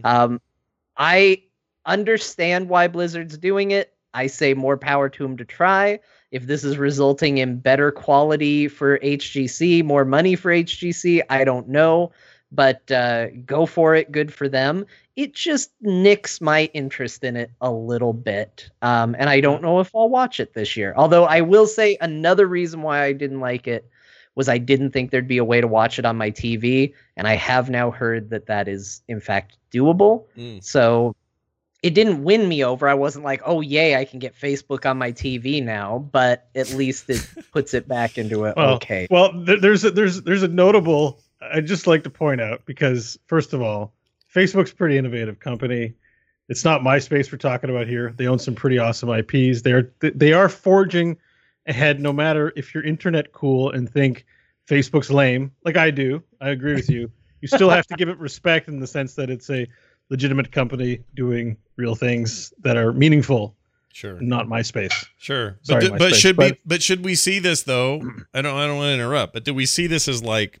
I understand why Blizzard's doing it. I say more power to him to try. If this is resulting in better quality for HGC, more money for HGC, I don't know. But go for it. Good for them. It just nicks my interest in it a little bit. And I don't know if I'll watch it this year. Although I will say another reason why I didn't like it was I didn't think there'd be a way to watch it on my TV. And I have now heard that is, in fact, doable. So it didn't win me over. I wasn't like, oh, yay, I can get Facebook on my TV now. But at least it puts it back into it. Okay. Well, there's a notable. I'd just like to point out, because first of all, Facebook's a pretty innovative company. It's not MySpace we're talking about here. They own some pretty awesome IPs. They are forging ahead, no matter if you're internet cool and think Facebook's lame, like I do. I agree with you. You still have to give it respect in the sense that it's a legitimate company doing real things that are meaningful. Sure. Not MySpace. Sure. Sorry, but MySpace, should we see this though? I don't want to interrupt, but do we see this as like,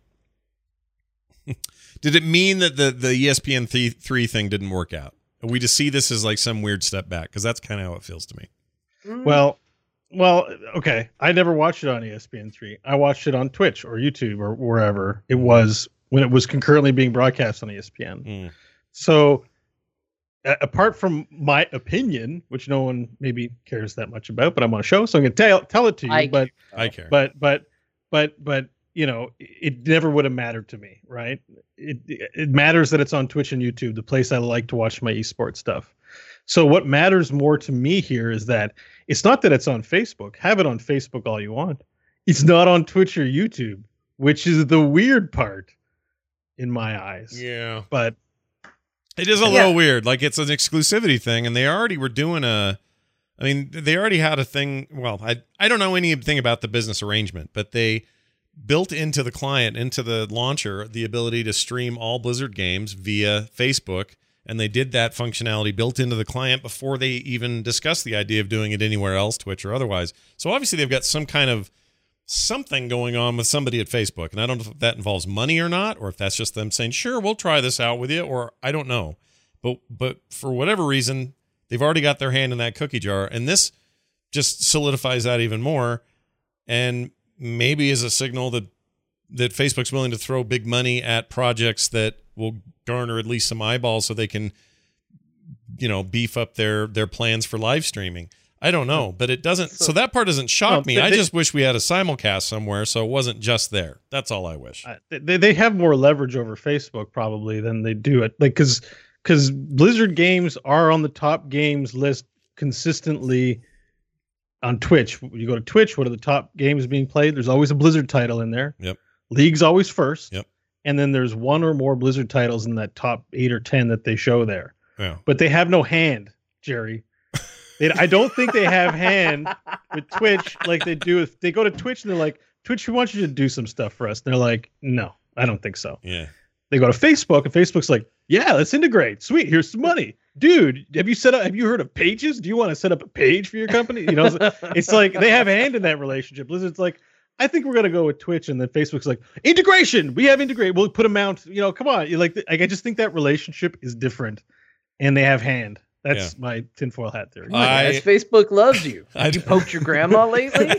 did it mean that the ESPN 3 thing didn't work out? We just see this as like some weird step back, because that's kind of how it feels to me. Well, okay. I never watched it on ESPN3. I watched it on Twitch or YouTube or wherever it was when it was concurrently being broadcast on ESPN. So, apart from my opinion, which no one maybe cares that much about, but I'm on a show, so I'm going to tell it to you. I care. But it never would have mattered to me, right? It matters that it's on Twitch and YouTube, the place I like to watch my esports stuff. So what matters more to me here is that it's not that it's on Facebook. Have it on Facebook all you want. It's not on Twitch or YouTube, which is the weird part in my eyes. Yeah. But it is a little weird. Like, it's an exclusivity thing, and they already were doing they already had a thing. Well, I don't know anything about the business arrangement, but they built into the client, into the launcher, the ability to stream all Blizzard games via Facebook. And they did that functionality built into the client before they even discussed the idea of doing it anywhere else, Twitch or otherwise. So obviously they've got some kind of something going on with somebody at Facebook. And I don't know if that involves money or not, or if that's just them saying, sure, we'll try this out with you, or I don't know. But for whatever reason, they've already got their hand in that cookie jar. And this just solidifies that even more. And maybe is a signal that Facebook's willing to throw big money at projects that will garner at least some eyeballs so they can, beef up their plans for live streaming. I don't know, but it doesn't. So that part doesn't shock me. I just wish we had a simulcast somewhere so it wasn't just there. That's all I wish. They have more leverage over Facebook probably than they do it. Like, because Blizzard games are on the top games list consistently on Twitch. When you go to Twitch, what are the top games being played? There's always a Blizzard title in there. Yep. League's always first. Yep. And then there's one or more Blizzard titles in that top 8 or 10 that they show there. Yeah. But they have no hand, Jerry. I don't think they have hand with Twitch like they do. If they go to Twitch and they're like, Twitch, we want you to do some stuff for us. And they're like, no, I don't think so. Yeah. They go to Facebook and Facebook's like, yeah, let's integrate. Sweet. Here's some money. Dude, have you heard of Pages? Do you want to set up a page for your company? It's like they have a hand in that relationship. Blizzard's like, I think we're gonna go with Twitch, and then Facebook's like integration. We have integrate. We'll put a mount. You know, come on. You like I just think that relationship is different, and they have hand. That's my tinfoil hat theory. As Facebook loves you. Have you poked your grandma lately?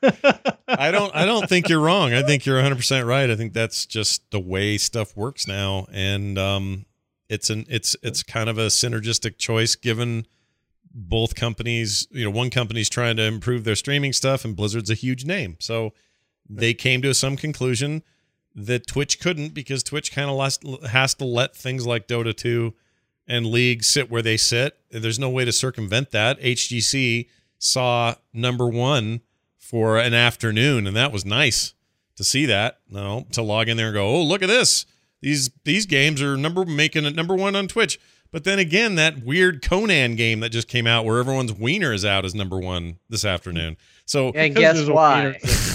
I don't think you're wrong. I think you're 100% right. I think that's just the way stuff works now, and it's kind of a synergistic choice given both companies. You know, one company's trying to improve their streaming stuff, and Blizzard's a huge name, so they came to some conclusion that Twitch couldn't, because Twitch kind of has to let things like Dota 2 and League sit where they sit. There's no way to circumvent that. HGC saw #1 for an afternoon, and that was nice to see that. No, to log in there and go, oh, look at this. These games are making it #1 on Twitch. But then again, that weird Conan game that just came out where everyone's wiener is out is #1 this afternoon. So and guess why?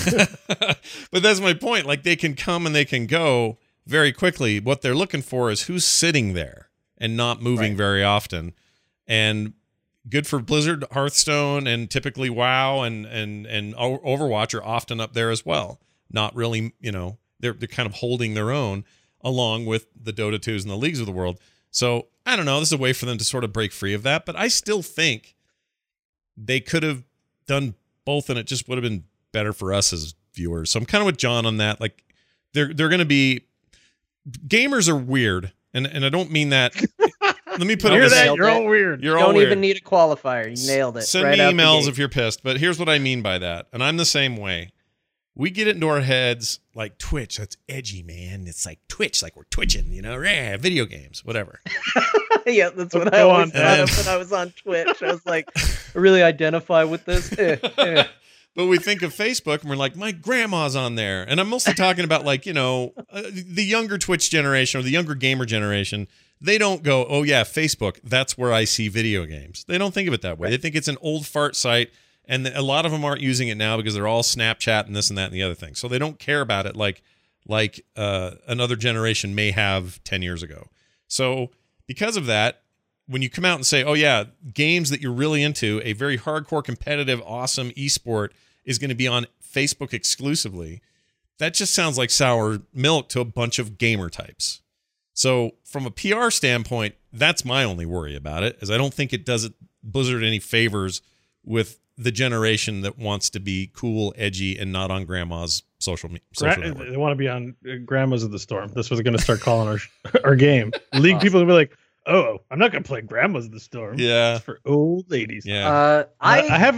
But that's my point. Like, they can come and they can go very quickly. What they're looking for is who's sitting there and not moving very often. And good for Blizzard, Hearthstone, and typically WoW and Overwatch are often up there as well. Not really, you know, they're kind of holding their own along with the Dota 2s and the Leagues of the world. So I don't know. This is a way for them to sort of break free of that. But I still think they could have done both, and it just would have been better for us as viewers. So I'm kind of with John on that. Like, they're going to be, gamers are weird, and I don't mean that. Let me put it. You're all weird. You don't even need a qualifier. You nailed it. Send me emails if you're pissed. But here's what I mean by that, and I'm the same way. We get it into our heads like Twitch. That's edgy, man. It's like Twitch, like we're twitching, you know, video games, whatever. Yeah, that's what I always thought of when I was on Twitch. I was like, I really identify with this. But we think of Facebook and we're like, my grandma's on there. And I'm mostly talking about, like, you know, the younger Twitch generation or the younger gamer generation. They don't go, oh, yeah, Facebook, that's where I see video games. They don't think of it that way. They think it's an old fart site. And a lot of them aren't using it now because they're all Snapchat and this and that and the other thing. So they don't care about it like another generation may have 10 years ago. So because of that, when you come out and say, oh, yeah, games that you're really into, a very hardcore, competitive, awesome esport is going to be on Facebook exclusively, that just sounds like sour milk to a bunch of gamer types. So from a PR standpoint, that's my only worry about it, is I don't think it does Blizzard any favors with the generation that wants to be cool, edgy, and not on grandma's social network. They want to be on Grandmas of the Storm. That's what they're going to start calling our game. League people will be like, oh, I'm not going to play Grandmas of the Storm. Yeah. It's for old ladies. Yeah. I have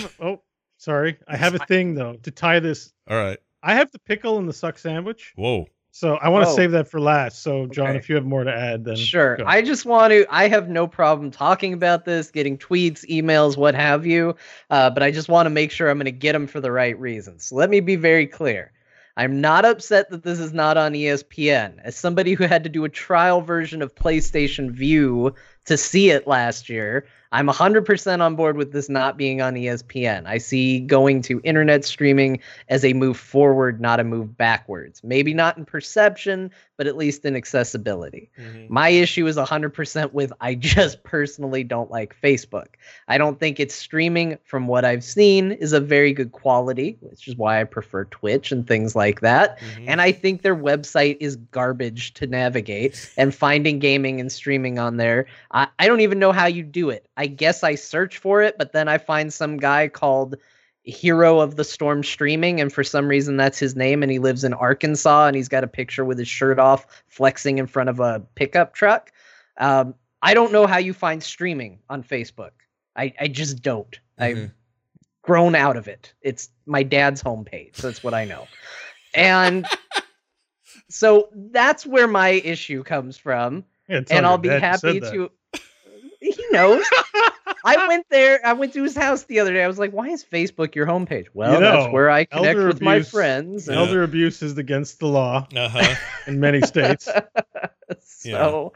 a thing, though, to tie this. All right. I have the pickle and the suck sandwich. Whoa. So I want to save that for last. So, John, Okay. if you have more to add, then Sure. go. I have no problem talking about this, getting tweets, emails, what have you. But I just want to make sure I'm going to get them for the right reasons. So let me be very clear. I'm not upset that this is not on ESPN. As somebody who had to do a trial version of PlayStation Vue to see it last year, I'm 100% on board with this not being on ESPN. I see going to internet streaming as a move forward, not a move backwards. Maybe not in perception, but at least in accessibility. Mm-hmm. My issue is 100% with I just personally don't like Facebook. I don't think its streaming, from what I've seen, is of very good quality, which is why I prefer Twitch and things like that. Mm-hmm. And I think their website is garbage to navigate, and finding gaming and streaming on there, I don't even know how you do it. I guess I search for it, but then I find some guy called Hero of the Storm Streaming, and for some reason that's his name, and he lives in Arkansas, and he's got a picture with his shirt off flexing in front of a pickup truck. I don't know how you find streaming on Facebook. I just don't. Mm-hmm. I've grown out of it. It's my dad's homepage. That's what I know. And so that's where my issue comes from. Yeah, tell And your I'll be dad you happy said that. to. He knows. I went to his house the other day. I was like, why is Facebook your homepage? Well, You know, that's where I connect elder with my abuse- friends. Yeah. Elder abuse is against the law Uh-huh. in many states. So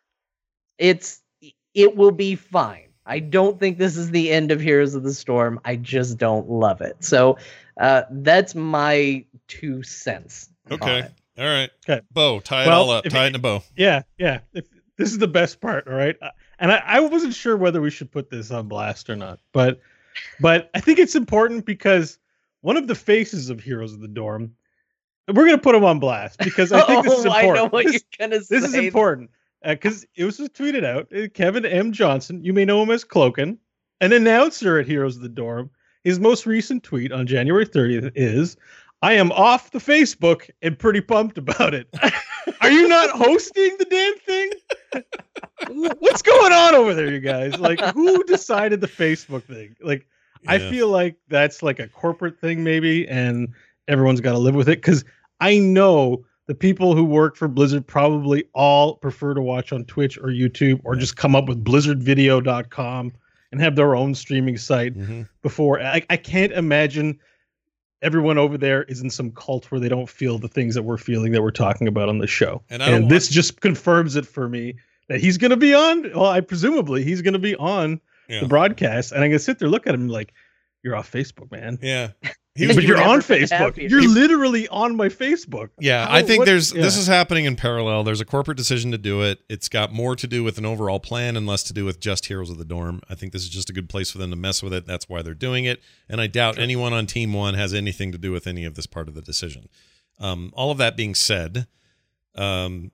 it will be fine. I don't think this is the end of Heroes of the Storm. I just don't love it. So that's my 2 cents. Okay. on it. All right. Okay. Bow. Tie it Well, all up. if Tie it in a bow. Yeah. This is the best part, all right? And I wasn't sure whether we should put this on blast or not, but I think it's important because one of the faces of Heroes of the Dorm. We're gonna put him on blast because I think this is important. I know what you're gonna say. This is important because it was just tweeted out. Kevin M. Johnson, you may know him as Cloakin, an announcer at Heroes of the Dorm. His most recent tweet on January 30th is, "I am off the Facebook and pretty pumped about it." Are you not hosting the damn thing? What's going on over there, you guys? Like, who decided the Facebook thing? Like, yeah. I feel like that's like a corporate thing, maybe, and everyone's got to live with it. Because I know the people who work for Blizzard probably all prefer to watch on Twitch or YouTube or just come up with blizzardvideo.com and have their own streaming site before. I can't imagine everyone over there is in some cult where they don't feel the things that we're feeling that we're talking about on the show. And this just confirms it for me that he's going to be on. Well, presumably he's going to be on the broadcast, and I'm going to sit there, look at him like, "You're off Facebook, man." Yeah. But you're on Facebook. You're literally on my Facebook. Yeah, I think this is happening in parallel. There's a corporate decision to do it. It's got more to do with an overall plan and less to do with just Heroes of the Dorm. I think this is just a good place for them to mess with it. That's why they're doing it. And I doubt anyone on Team One has anything to do with any of this part of the decision. All of that being said, I'm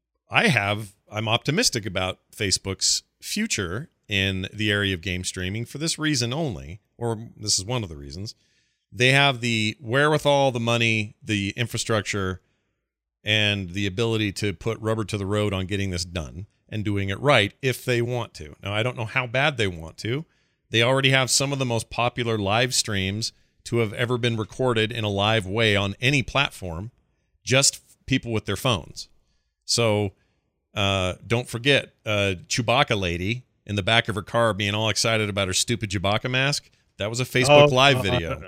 optimistic about Facebook's future in the area of game streaming for this reason only, or this is one of the reasons. They have the wherewithal, the money, the infrastructure, and the ability to put rubber to the road on getting this done and doing it right if they want to. Now, I don't know how bad they want to. They already have some of the most popular live streams to have ever been recorded in a live way on any platform, just people with their phones. So don't forget Chewbacca lady in the back of her car being all excited about her stupid Chewbacca mask. That was a Facebook Live video.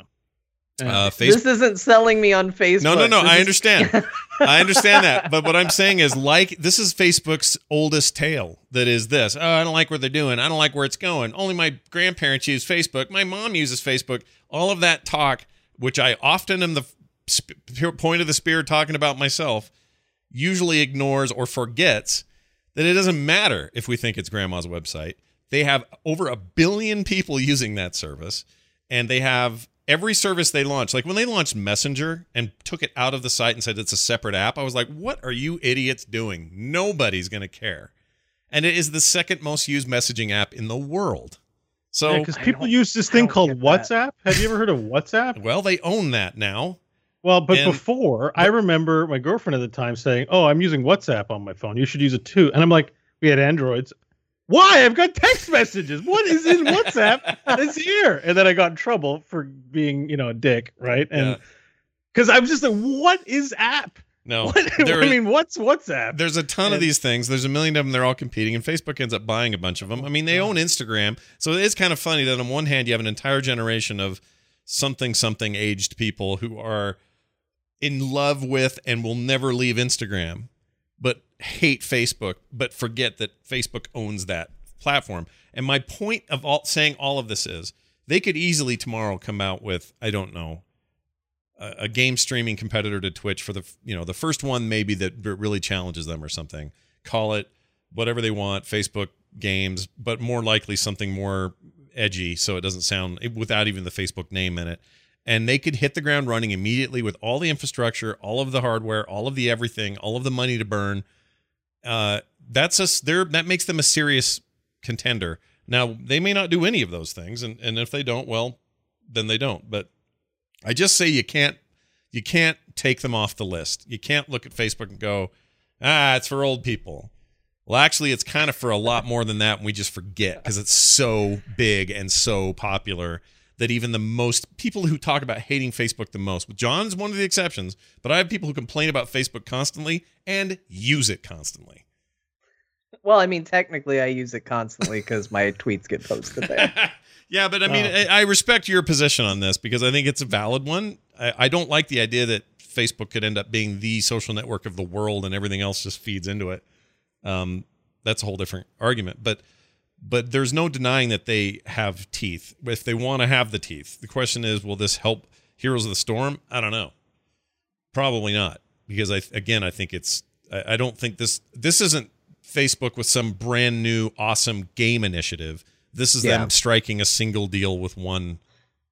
This isn't selling me on Facebook. No. I understand. I understand that. But what I'm saying is, this is Facebook's oldest tale. That is this. Oh, I don't like what they're doing. I don't like where it's going. Only my grandparents use Facebook. My mom uses Facebook. All of that talk, which I often am the point of the spear talking about myself, usually ignores or forgets that it doesn't matter if we think it's grandma's website. They have over 1 billion people using that service, and they have every service they launched. Like when they launched Messenger and took it out of the site and said it's a separate app, I was like, what are you idiots doing? Nobody's going to care. And it is the second most used messaging app in the world. So because people use this thing called WhatsApp. Have you ever heard of WhatsApp? Well, they own that now. Well, but I remember my girlfriend at the time saying, "Oh, I'm using WhatsApp on my phone. You should use it too." And I'm like, we had Androids. Why? I've got text messages. What is in WhatsApp that's here? And then I got in trouble for being, a dick, right? And because I'm just like, what is app? No. What's WhatsApp? There's a ton of these things. There's 1 million of them. They're all competing, and Facebook ends up buying a bunch of them. I mean, they own Instagram. So it's kind of funny that on one hand, you have an entire generation of something aged people who are in love with and will never leave Instagram, but hate Facebook, but forget that Facebook owns that platform. And my point of saying all of this is they could easily tomorrow come out with, I don't know, a game streaming competitor to Twitch for the first one maybe that really challenges them or something. Call it whatever they want, Facebook games, but more likely something more edgy so it doesn't sound without even the Facebook name in it. And they could hit the ground running immediately with all the infrastructure, all of the hardware, all of the everything, all of the money to burn. That makes them a serious contender. Now, they may not do any of those things, and if they don't, well, then they don't. But I just say you can't take them off the list. You can't look at Facebook and go, it's for old people. Well, actually, it's kind of for a lot more than that, and we just forget because it's so big and so popular that even the most people who talk about hating Facebook the most, John's one of the exceptions, but I have people who complain about Facebook constantly and use it constantly. Well, I mean, technically I use it constantly because my tweets get posted there. Yeah, but I mean, I respect your position on this because I think it's a valid one. I don't like the idea that Facebook could end up being the social network of the world and everything else just feeds into it. That's a whole different argument, but there's no denying that they have teeth. If they want to have the teeth, the question is, will this help Heroes of the Storm? I don't know. Probably not, because I think I don't think this isn't Facebook with some brand new awesome game initiative. This is them striking a single deal with one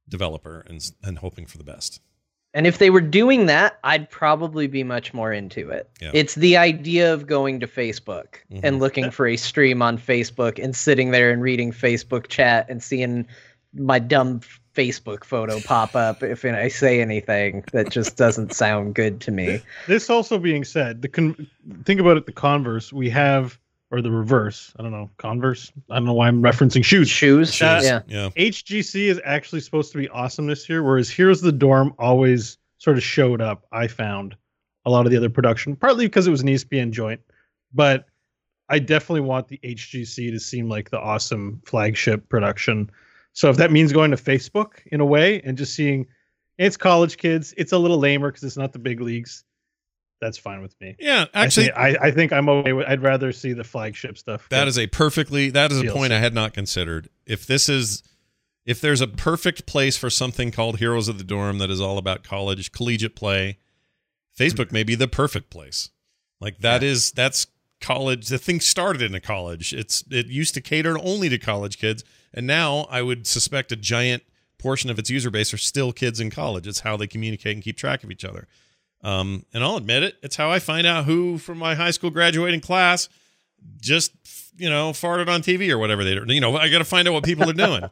developer and hoping for the best. And if they were doing that, I'd probably be much more into it. Yeah. It's the idea of going to Facebook and looking for a stream on Facebook and sitting there and reading Facebook chat and seeing my dumb Facebook photo pop up if I say anything that just doesn't sound good to me. This also being said, think about it, the converse we have, or the reverse. I don't know, Converse. I don't know why I'm referencing shoes. Shoes. Yeah. HGC is actually supposed to be awesome this year, whereas Heroes of the Dorm always sort of showed up, I found, a lot of the other production, partly because it was an ESPN joint. But I definitely want the HGC to seem like the awesome flagship production. So if that means going to Facebook in a way and just seeing it's college kids, it's a little lamer because it's not the big leagues. That's fine with me. Yeah, actually, I think I'm okay with. I'd rather see the flagship stuff. That is a point I had not considered. If there's a perfect place for something called Heroes of the Dorm that is all about collegiate play, Facebook may be the perfect place. Like that's college. The thing started in a college. It used to cater only to college kids, and now I would suspect a giant portion of its user base are still kids in college. It's how they communicate and keep track of each other. And I'll admit it, it's how I find out who from my high school graduating class just, farted on TV or whatever they do. I got to find out what people are doing.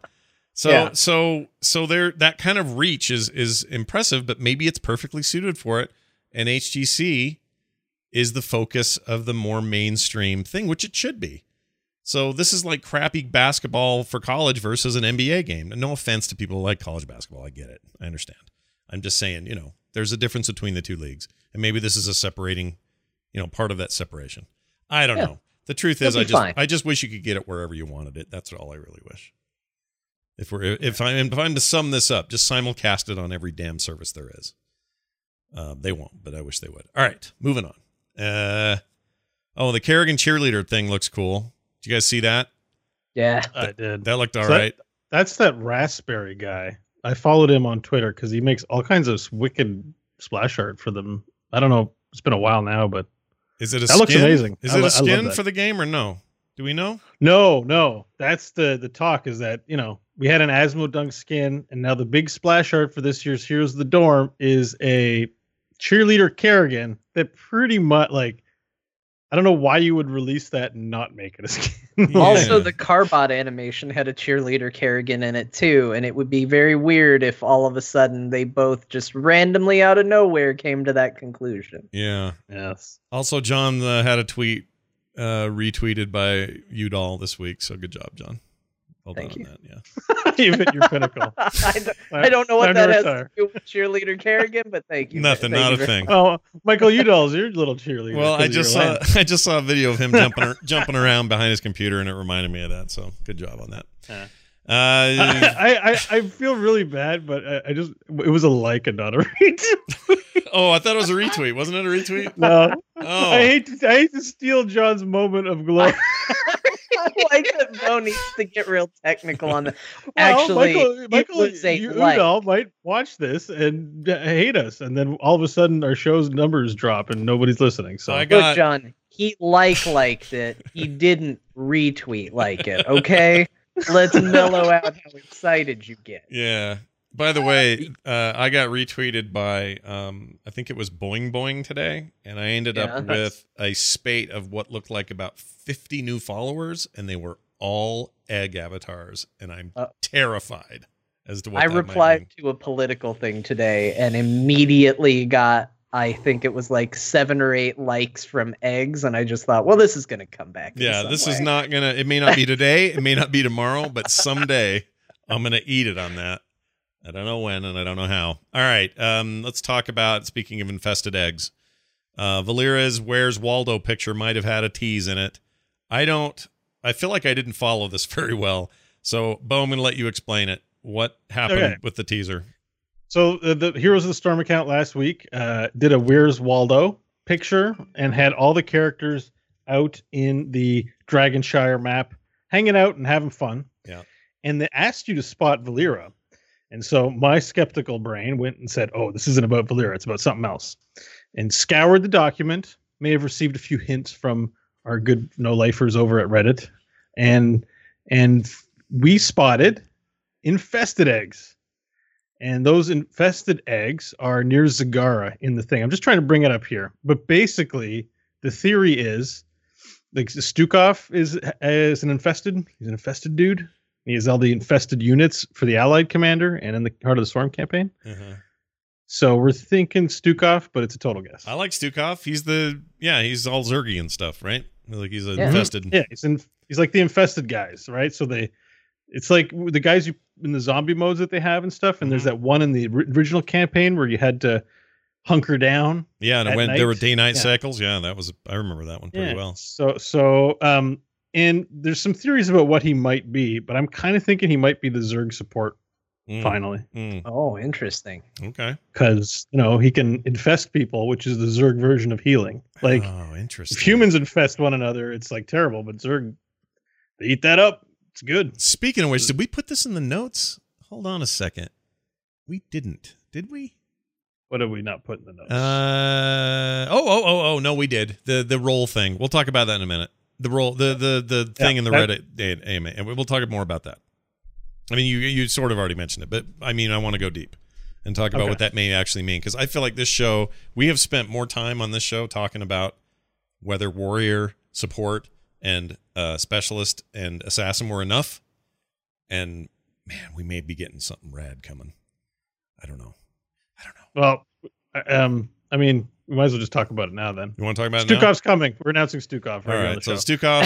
So there, that kind of reach is impressive, but maybe it's perfectly suited for it. And HGC is the focus of the more mainstream thing, which it should be. So this is like crappy basketball for college versus an NBA game. And no offense to people who like college basketball. I get it. I understand. I'm just saying, there's a difference between the two leagues, and maybe this is a separating, part of that separation. I don't know. The truth is, I just wish you could get it wherever you wanted it. That's all I really wish. If I'm to sum this up, just simulcast it on every damn service there is. They won't, but I wish they would. All right, moving on. The Kerrigan cheerleader thing looks cool. Did you guys see that? Yeah, I did. That looked all right. That's that Raspberry guy. I followed him on Twitter because he makes all kinds of wicked splash art for them. I don't know. It's been a while now, but is it a that skin? Looks amazing. Is it a skin for the game or no? Do we know? No. That's the talk is that, we had an Asmodunk skin, and now the big splash art for this year's Heroes of the Dorm is a cheerleader Kerrigan that pretty much, I don't know why you would release that and not make it a skin. Yeah. Also, the Carbot animation had a cheerleader Kerrigan in it too, and it would be very weird if all of a sudden they both just randomly out of nowhere came to that conclusion. Yeah. Yes. Also, John had a tweet retweeted by Udall this week, so good job, John. Well Thank done you. on that. Yeah. You've hit your pinnacle. I don't know what that has to do with cheerleader Kerrigan, but thank you. Nothing, thank not you a thing. Oh, Michael Udall's your little cheerleader. Well, I just saw a video of him jumping around behind his computer, and it reminded me of that. So good job on that. I feel really bad, but it was a like and not a retweet. Oh, I thought it was a retweet. Wasn't it a retweet? No. Oh. I hate to steal John's moment of glory. I like that Bo needs to get real technical on that. Well, Actually, Michael Udall might watch this and hate us, and then all of a sudden our show's numbers drop and nobody's listening. So look, John, he liked it. He didn't retweet like it. Okay, let's mellow out how excited you get. Yeah. By the way, I got retweeted by, I think it was Boing Boing today, and I ended up with a spate of what looked like about 50 new followers, and they were all egg avatars, and I'm terrified as to what I replied to a political thing today and immediately got, I think it was like 7 or 8 likes from eggs, and I just thought, well, this is going to come back. Yeah, this is not going to, it may not be today, it may not be tomorrow, but someday I'm going to eat it on that. I don't know when, and I don't know how. All right, let's talk about, speaking of infested eggs, Valera's Where's Waldo picture might have had a tease in it. I feel like I didn't follow this very well. So, Bo, I'm going to let you explain it. What happened with the teaser? So, the Heroes of the Storm account last week did a Where's Waldo picture and had all the characters out in the Dragonshire map, hanging out and having fun. Yeah. And they asked you to spot Valera. And so my skeptical brain went and said, oh, this isn't about Valera. It's about something else. And scoured the document. May have received a few hints from our good no-lifers over at Reddit. And we spotted infested eggs. and those infested eggs are near Zagara in the thing. I'm just trying to bring it up here, but basically the theory is like Stukov is an infested. He's an infested dude. He has all the infested units for the Allied commander and in the Heart of the Storm campaign. So we're thinking Stukov, but it's a total guess. I like Stukov. He's he's all Zergy and stuff, right? Like he's infested. Yeah, he's like the infested guys, right? So it's like the guys in the zombie modes that they have and stuff. And there's that one in the original campaign where you had to hunker down. Yeah, and there were day-night cycles. Yeah, I remember that one pretty well. So and there's some theories about what he might be, but I'm kind of thinking he might be the Zerg support finally. Oh, interesting. Okay. Because, he can infest people, which is the Zerg version of healing. Like, interesting. If humans infest one another, it's like terrible, but Zerg, they eat that up. It's good. Speaking of which, did we put this in the notes? Hold on a second. We didn't. Did we? What did we not put in the notes? No, we did. The roll thing. We'll talk about that in a minute. The roll, the thing in the Reddit AMA, and we'll talk more about that. I mean, you sort of already mentioned it, but I mean, I want to go deep and talk about what that may actually mean, because I feel like this show, we have spent more time on this show talking about whether warrior, support, and specialist and assassin were enough, and man, we may be getting something rad coming. I don't know. Well, I mean, we might as well just talk about it now. Then you want to talk about it now? Stukov's coming. We're announcing Stukov. All right, so Stukov's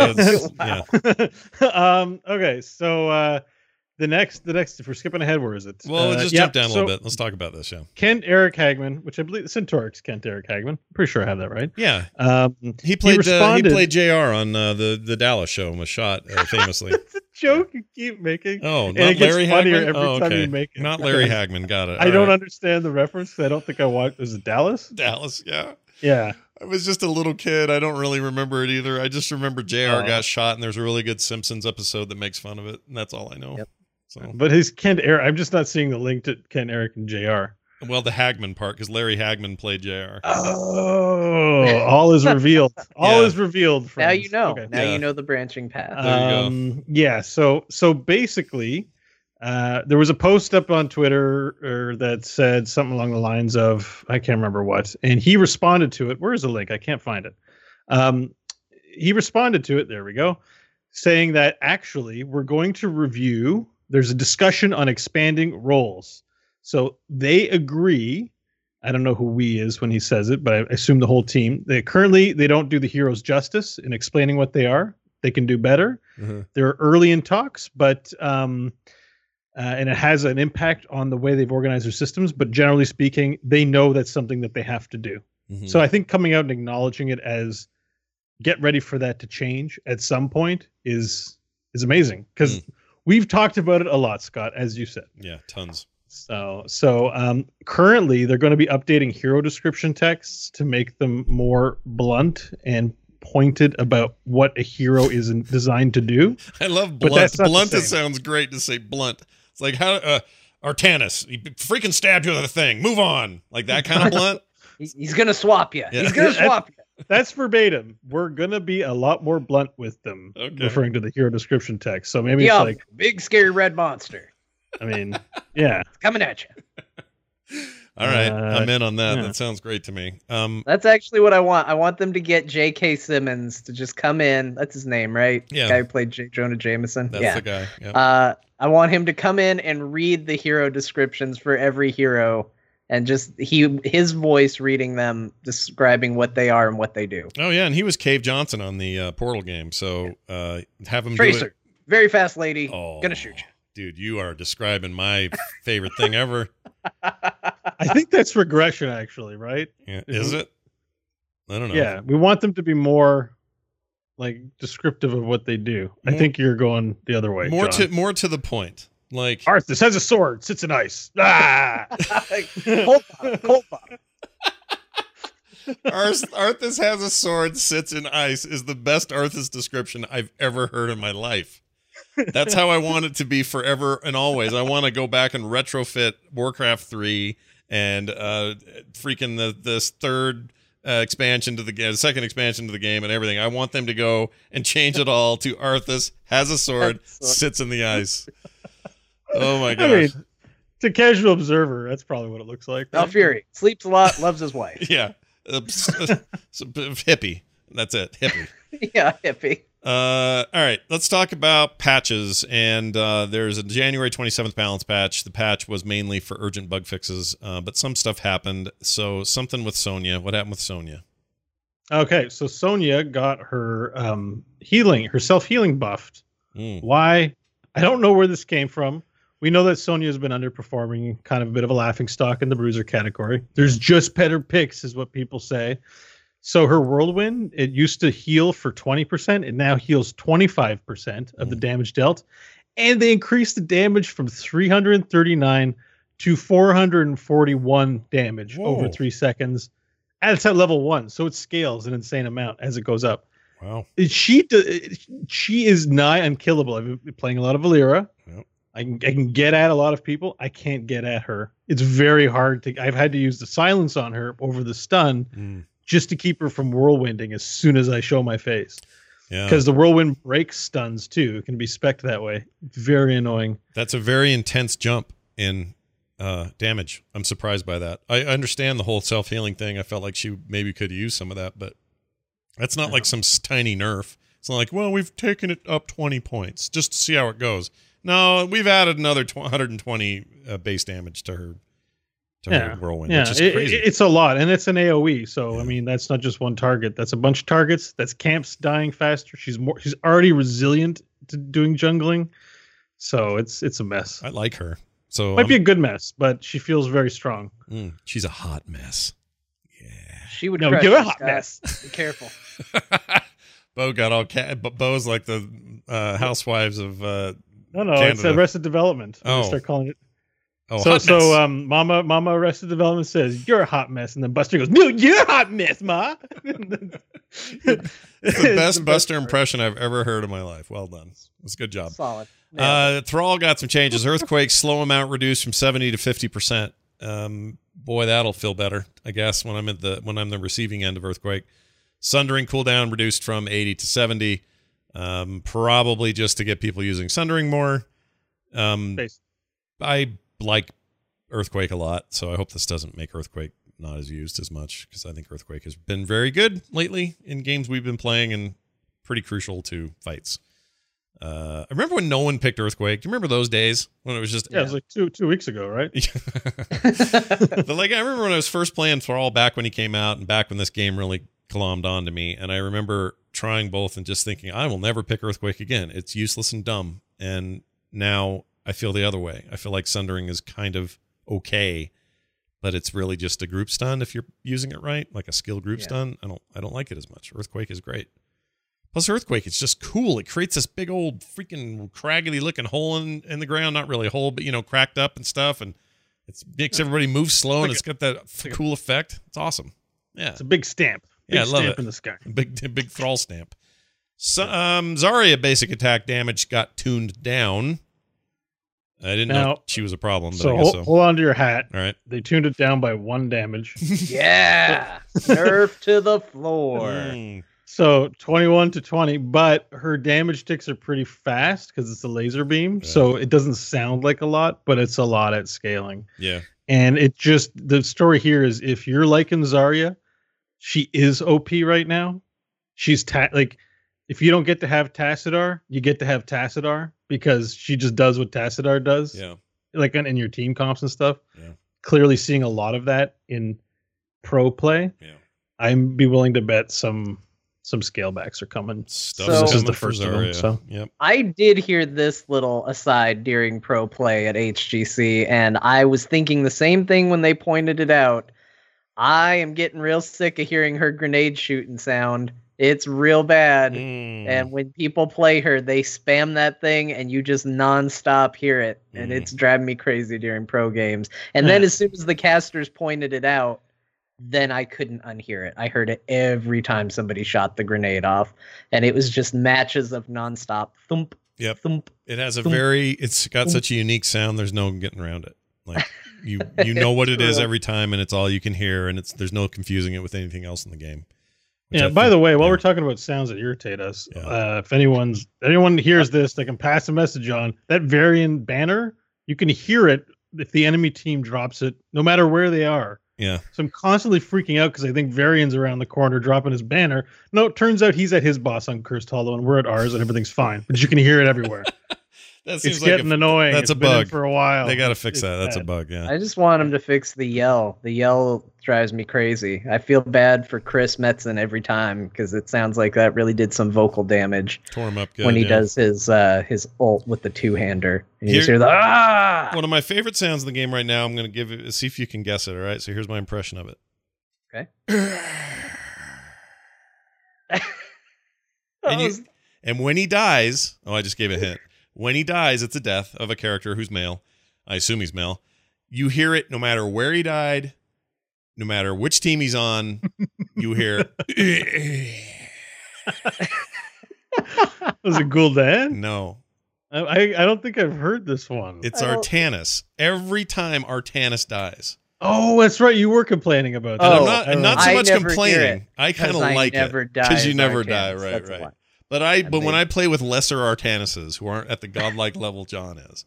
okay, so the next, if we're skipping ahead, where is it? Well, let's just jump down a little bit. Let's talk about this show. Kent Eric Hagman, which I believe Centaurix Kent Eric Hagman. I'm pretty sure I have that right. Yeah. He played JR on the Dallas show and was shot famously. That's a joke you keep making. Oh, not Larry Hagman? Every time you make it. Not Larry Hagman. Got it. I don't understand the reference. I don't think I watched. Was it Dallas? Dallas, yeah. Yeah. I was just a little kid. I don't really remember it either. I just remember JR got shot, and there's a really good Simpsons episode that makes fun of it, and that's all I know. Yep. So. But his Kent Eric, I'm just not seeing the link to Kent Eric and JR. Well, the Hagman part, because Larry Hagman played JR. Oh, all is revealed. All is revealed. Friends. Now you know. Okay. Now you know the branching path. There you go. Yeah. So basically, there was a post up on Twitter that said something along the lines of, I can't remember what, and he responded to it. Where is the link? I can't find it. He responded to it. There we go. Saying that actually we're going to review. There's a discussion on expanding roles. So they agree. I don't know who we is when he says it, but I assume the whole team. They don't do the heroes justice in explaining what they are. They can do better. They're early in talks, but and it has an impact on the way they've organized their systems. But generally speaking, they know that's something that they have to do. So I think coming out and acknowledging it as get ready for that to change at some point is amazing, because we've talked about it a lot, Scott, as you said. Yeah, tons. So currently they're going to be updating hero description texts to make them more blunt and pointed about what a hero is designed to do. I love blunt. Blunt sounds great to say blunt. It's like how Artanis, he freaking stabbed you with a thing. Move on. Like that kind of blunt. He's going to swap you. Yeah. He's going to swap you. That's verbatim. We're going to be a lot more blunt with them, referring to the hero description text. So maybe it's like big scary red monster. I mean, yeah. It's coming at you. All right. I'm in on that. Yeah. That sounds great to me. That's actually what I want. I want them to get J.K. Simmons to just come in. That's his name, right? Yeah. The guy who played Jonah Jameson. That's the guy. Yeah. I want him to come in and read the hero descriptions for every hero, and just his voice reading them, describing what they are and what they do. Oh yeah, and he was Cave Johnson on the Portal game. So have him Tracer, do it. Very fast lady, Oh, gonna shoot you. Dude, you are describing my favorite thing ever. I think that's regression, actually, right? Yeah. Is it? I don't know. Yeah, we want them to be more like descriptive of what they do. I think you're going the other way. More John. to the point. Like Arthas has a sword, sits in ice. Ah! Cold pop. Arthas has a sword, sits in ice is the best Arthas description I've ever heard in my life. That's how I want it to be forever and always. I want to go back and retrofit Warcraft 3 and freaking this third expansion to the game, second expansion to the game, and everything. I want them to go and change it all to Arthas has a sword, sits in the ice. Oh my gosh. I mean, To casual observer, that's probably what it looks like. Val Fury sleeps a lot, loves his wife. Yeah. Hippie. That's it. Hippie. Yeah, hippie. All right, let's talk about patches. And there's a January 27th balance patch. The patch was mainly for urgent bug fixes, but some stuff happened. So something with Sonya. What happened with Sonya? Okay, so Sonya got her her self-healing buffed. Why? I don't know where this came from. We know that Sonya has been underperforming, kind of a bit of a laughing stock in the bruiser category. There's just better picks, is what people say. So her Whirlwind, it used to heal for 20%. It now heals 25% of the damage dealt. And they increased the damage from 339 to 441 damage over 3 seconds. And it's at level 1, so it scales an insane amount as it goes up. Wow. She is nigh unkillable. I've been playing a lot of Valera. Yep. I can get at a lot of people. I can't get at her. It's very hard to. I've had to use the silence on her over the stun just to keep her from whirlwinding as soon as I show my face. Yeah. Because the whirlwind breaks stuns too. It can be spec'd that way. Very annoying. That's a very intense jump in damage. I'm surprised by that. I understand the whole self-healing thing. I felt like she maybe could use some of that, but that's not like some tiny nerf. It's not like, well, we've taken it up 20 points just to see how it goes. No, we've added another 120 base damage to her whirlwind, which is crazy. It's a lot, and it's an AoE. So I mean, that's not just one target. That's a bunch of targets. That's camps dying faster. She's already resilient to doing jungling, so it's a mess. I like her. So might be a good mess, but she feels very strong. She's a hot mess. Yeah, she would. No, give her a hot mess. Be careful. Bo got all but Bo's like the housewives of. No, Canada. It's Arrested Development. Oh, start calling it. Oh, Mama Arrested Development says you're a hot mess, and then Buster goes, "No, you're a hot mess, Ma." It's the best Buster impression I've ever heard in my life. Well done. It's a good job. Solid. Thrall got some changes. Earthquake slow amount reduced from 70 to 50%. Boy, that'll feel better, I guess, when I'm the receiving end of Earthquake. Sundering cooldown reduced from 80 to 70. Probably just to get people using Sundering more. I like Earthquake a lot, so I hope this doesn't make Earthquake not as used as much, because I think Earthquake has been very good lately in games we've been playing and pretty crucial to fights. I remember when no one picked Earthquake. Do you remember those days when it was just... Yeah, it was like two weeks ago, right? But like, I remember when I was first playing Thrall back when he came out and back when this game really glommed onto me, and I remember trying both and just thinking, I will never pick Earthquake again. It's useless and dumb. And now I feel the other way. I feel like Sundering is kind of okay, but it's really just a group stun if you're using it right, like a skill group stun. I don't like it as much. Earthquake is great. Plus Earthquake, it's just cool. It creates this big old freaking craggedy looking hole in the ground. Not really a hole, but cracked up and stuff, and it makes everybody move slow, and it's got that cool effect. It's awesome. Yeah, it's a big stamp. I love stamp it. In the sky. Big Thrall stamp. So, Zarya basic attack damage got tuned down. I didn't know she was a problem. But I guess so. Hold on to your hat. All right. They tuned it down by 1 damage. Yeah. Nerf to the floor. So 21 to 20, but her damage ticks are pretty fast because it's a laser beam. Yeah. So it doesn't sound like a lot, but it's a lot at scaling. Yeah. And the story here is if you're liking Zarya, she is OP right now. She's if you don't get to have Tassadar, you get to have Tassadar because she just does what Tassadar does. Yeah. Like in your team comps and stuff. Yeah. Clearly seeing a lot of that in pro play. Yeah. I'd be willing to bet some scale backs are coming. This is the first of them. So yep. I did hear this little aside during pro play at HGC, and I was thinking the same thing when they pointed it out. I am getting real sick of hearing her grenade shooting sound. It's real bad. And when people play her, they spam that thing and you just nonstop hear it. And it's driving me crazy during pro games. And then as soon as the casters pointed it out, then I couldn't unhear it. I heard it every time somebody shot the grenade off. And it was just matches of nonstop thump. Yep. Thump, it has a thump, it's got such a unique sound. There's no getting around it. Like you know what it is every time, and it's all you can hear, and there's no confusing it with anything else in the game. Yeah. By the way, while we're talking about sounds that irritate us, if anyone hears this, they can pass a message on that Varian banner. You can hear it if the enemy team drops it, no matter where they are. Yeah. So I'm constantly freaking out because I think Varian's around the corner dropping his banner. No, it turns out he's at his boss on Cursed Hollow and we're at ours and everything's fine. But you can hear it everywhere. That It's seems like getting annoying. that's It's a been in bug. for a while. They got to fix It's that. That's a bad. bug. Yeah. I just want him to fix the yell. The yell drives me crazy. I feel bad for Chris Metzen every time because it sounds like that really did some vocal damage Tore him up good. when he yeah. does his ult with the two-hander. And you just Here- hear the ah. One of my favorite sounds in the game right now. I'm going to give it. See if you can guess it. All right. So here's my impression of it. Okay. And when he dies, I just gave a hint. When he dies, it's a death of a character who's male. I assume he's male. You hear it no matter where he died, no matter which team he's on. You hear. Was it Gul'dan? No, I don't think I've heard this one. it's I don't- Artanis. Every time Artanis dies, Oh, that's right. You were complaining about that. and Oh, I'm not so I much never hear complaining. it, I kind of 'cause I like never it die because you as never Artanis. die. Right, That's right. why. But when I play with lesser Artanises who aren't at the godlike level John is,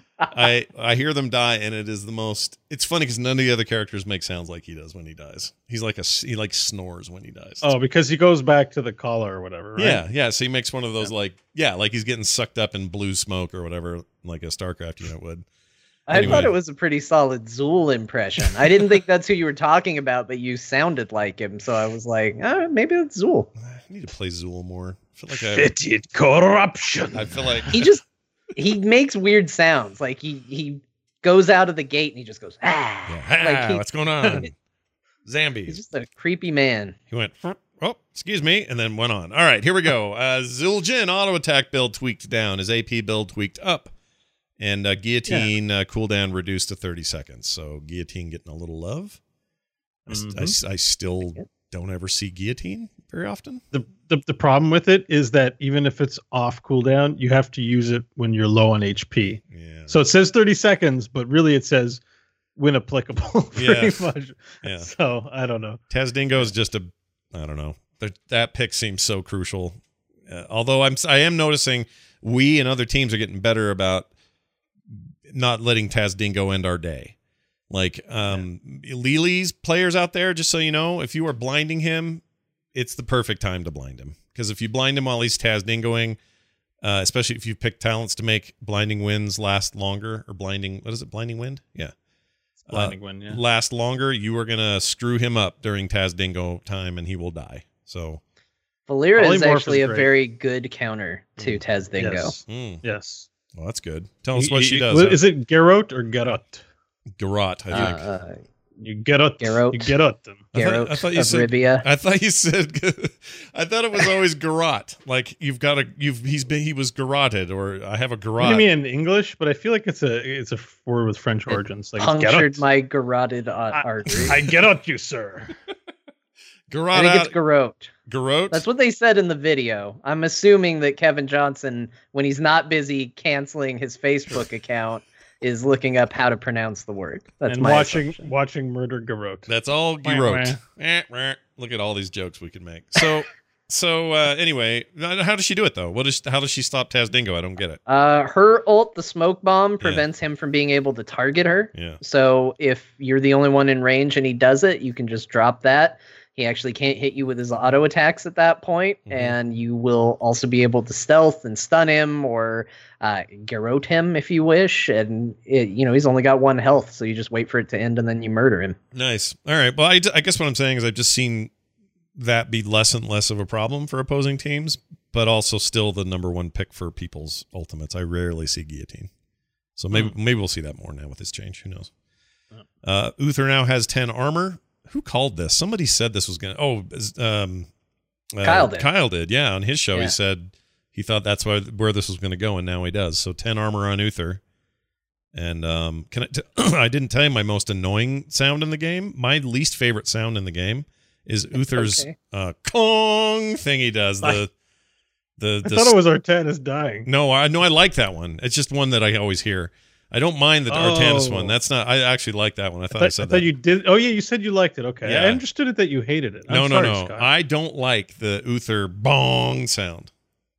I hear them die, and it is the most. It's funny because none of the other characters make sounds like he does when he dies. He's like he like snores when he dies. Oh, because he goes back to the collar or whatever, right? yeah. So he makes one of those like he's getting sucked up in blue smoke or whatever, like a StarCraft unit would. I Anyway. thought it was a pretty solid Zool impression. I didn't think that's who you were talking about, but you sounded like him, so I was like, maybe it's Zool. I need to play Zool more. I feel like Fetid corruption. I feel like He makes weird sounds. Like he goes out of the gate and he just goes yeah. like What's going on? he's Zambies. just a creepy man. He went, oh, excuse me, and then went on. All right, here we go. Zul'jin auto attack build tweaked down. His AP build tweaked up. And Guillotine cooldown reduced to 30 seconds. So Guillotine getting a little love. I still don't ever see Guillotine very often. The problem with it is that even if it's off cooldown, you have to use it when you're low on HP. Yeah. So it says 30 seconds, but really it says when applicable, pretty Yeah. much. Yeah. So I don't know. Tazdingo is just I don't know. That pick seems so crucial. Although I am noticing we and other teams are getting better about not letting Tazdingo end our day. Like Lili's players out there, just so you know, if you are blinding him, it's the perfect time to blind him. Because if you blind him while he's Tazdingoing, especially if you pick talents to make blinding winds last longer, or blinding wind? Yeah. Blinding wind, yeah. Last longer, you are going to screw him up during Tazdingo time and he will die. So, Valera is Polymorph actually is a great. very good counter to Tazdingo. Yes. yes. Yes. Well, that's good. Tell us what she does. Is it Geralt or Gerot? Garrot, I think. You Gerot. Geralt. You Gerot them. Geralt I thought you of said- Rivia. I thought you said. I thought it was always garrot. Like he was garroted, or I have a What garrot. do you mean in English? But I feel like it's a word with French origins. Like Punctured Gerot. my garroted artery. I Gerot you, sir. Garrot I think out. it's garrote. Garrot. That's what they said in the video. I'm assuming that Kevin Johnson, when he's not busy canceling his Facebook account, is looking up how to pronounce the word. That's and my watching assumption. Murder Gerot. That's all Garrot. Look at all these jokes we can make. So anyway, how does she do it though? How does she stop Tazdingo? I don't get it. Her ult, the smoke bomb, prevents him from being able to target her. Yeah. So if you're the only one in range and he does it, you can just drop that. He actually can't hit you with his auto attacks at that point, and you will also be able to stealth and stun him or garrote him if you wish. And he's only got 1 health, so you just wait for it to end and then you murder him. Nice. All right. Well, I guess what I'm saying is I've just seen that be less and less of a problem for opposing teams, but also still the number 1 pick for people's ultimates. I rarely see Guillotine. So maybe we'll see that more now with this change. Who knows? Uther now has 10 armor. Who called this? Somebody said this was going to... Kyle did. Kyle did, yeah. On his show, Yeah. he said he thought that's where this was going to go, and now he does. So 10 armor on Uther. And I didn't tell you my most annoying sound in the game. My least favorite sound in the game is Uther's Kong thing he does. I thought it was Artanis dying. No, I like that one. It's just one that I always hear. I don't mind the Artanis one. That's not. I actually like that one. I thought I thought you did. Oh yeah, you said you liked it. Okay, Yeah. I understood it that you hated it. No, I'm sorry, no. Scott. I don't like the Uther bong sound.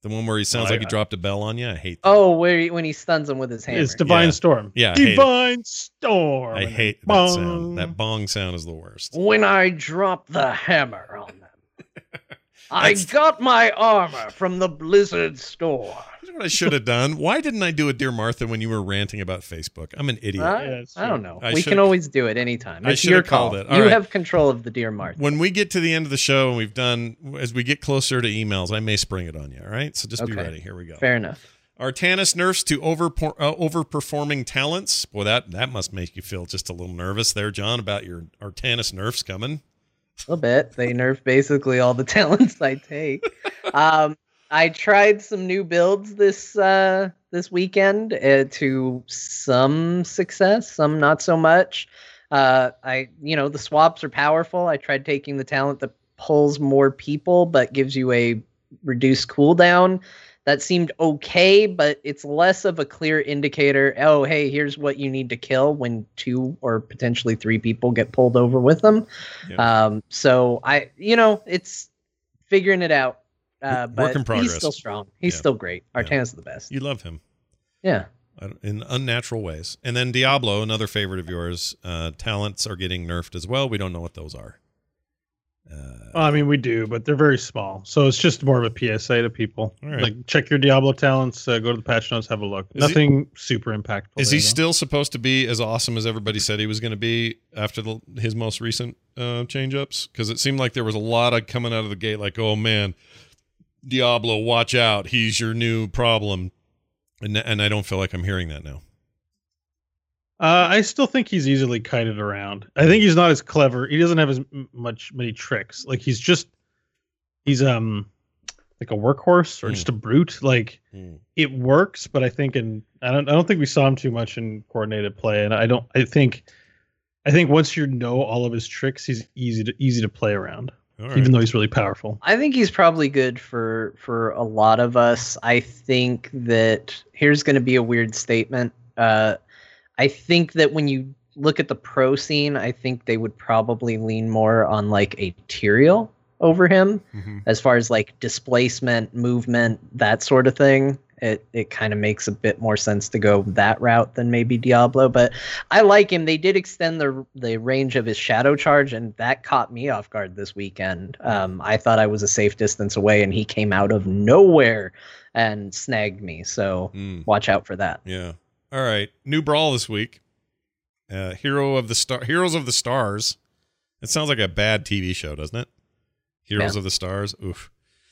The one where he sounds like he dropped a bell on you. I hate that. Oh, when he stuns him with his hammer. It's Divine Storm. Yeah, Divine Storm. I hate that sound. That bong sound is the worst. When I drop the hammer on them. I got my armor from the Blizzard store. Here's what I should have done. Why didn't I do a Dear Martha when you were ranting about Facebook? I'm an idiot. I don't know. We can always do it anytime. I It's should your have called call. it. All You right. have control of the Dear Martha. When we get to the end of the show and we've done, as we get closer to emails, I may spring it on you. All right. So just be ready. Here we go. Fair enough. Artanis nerfs to overperforming talents. Boy, that must make you feel just a little nervous there, John, about your Artanis nerfs coming. A little bit. They nerf basically all the talents I take. I tried some new builds this weekend to some success, some not so much. The swaps are powerful. I tried taking the talent that pulls more people but gives you a reduced cooldown. That seemed okay, but it's less of a clear indicator. Oh, hey, here's what you need to kill when 2 or potentially 3 people get pulled over with them. Yeah. So it's figuring it out. Work But in progress. he's still strong. He's still great. Artanis is the best. You love him. Yeah. In unnatural ways. And then Diablo, another favorite of yours, talents are getting nerfed as well. We don't know what those are. I mean, we do, but they're very small. So it's just more of a PSA to people. All right. Like, check your Diablo talents, go to the patch notes, have a look. Nothing super impactful. Is he still supposed to be as awesome as everybody said he was going to be after his most recent change-ups? Because it seemed like there was a lot of coming out of the gate like, oh, man, Diablo, watch out. He's your new problem. And I don't feel like I'm hearing that now. I still think he's easily kited around. I think he's not as clever. He doesn't have as many tricks. Like he's like a workhorse or just a brute. Like it works, but I think I don't think we saw him too much in coordinated play. And I think once you know all of his tricks, he's easy to play around. Right. Even though he's really powerful. I think he's probably good for a lot of us. I think that here's going to be a weird statement. I think that when you look at the pro scene, I think they would probably lean more on like a Tyrael over him as far as like displacement, movement, that sort of thing. It kind of makes a bit more sense to go that route than maybe Diablo, but I like him. They did extend the range of his shadow charge, and that caught me off guard this weekend. I thought I was a safe distance away, and he came out of nowhere and snagged me. So watch out for that. Yeah. All right. New brawl this week. Heroes of the Stars. It sounds like a bad TV show, doesn't it? Heroes of the Stars. Oof.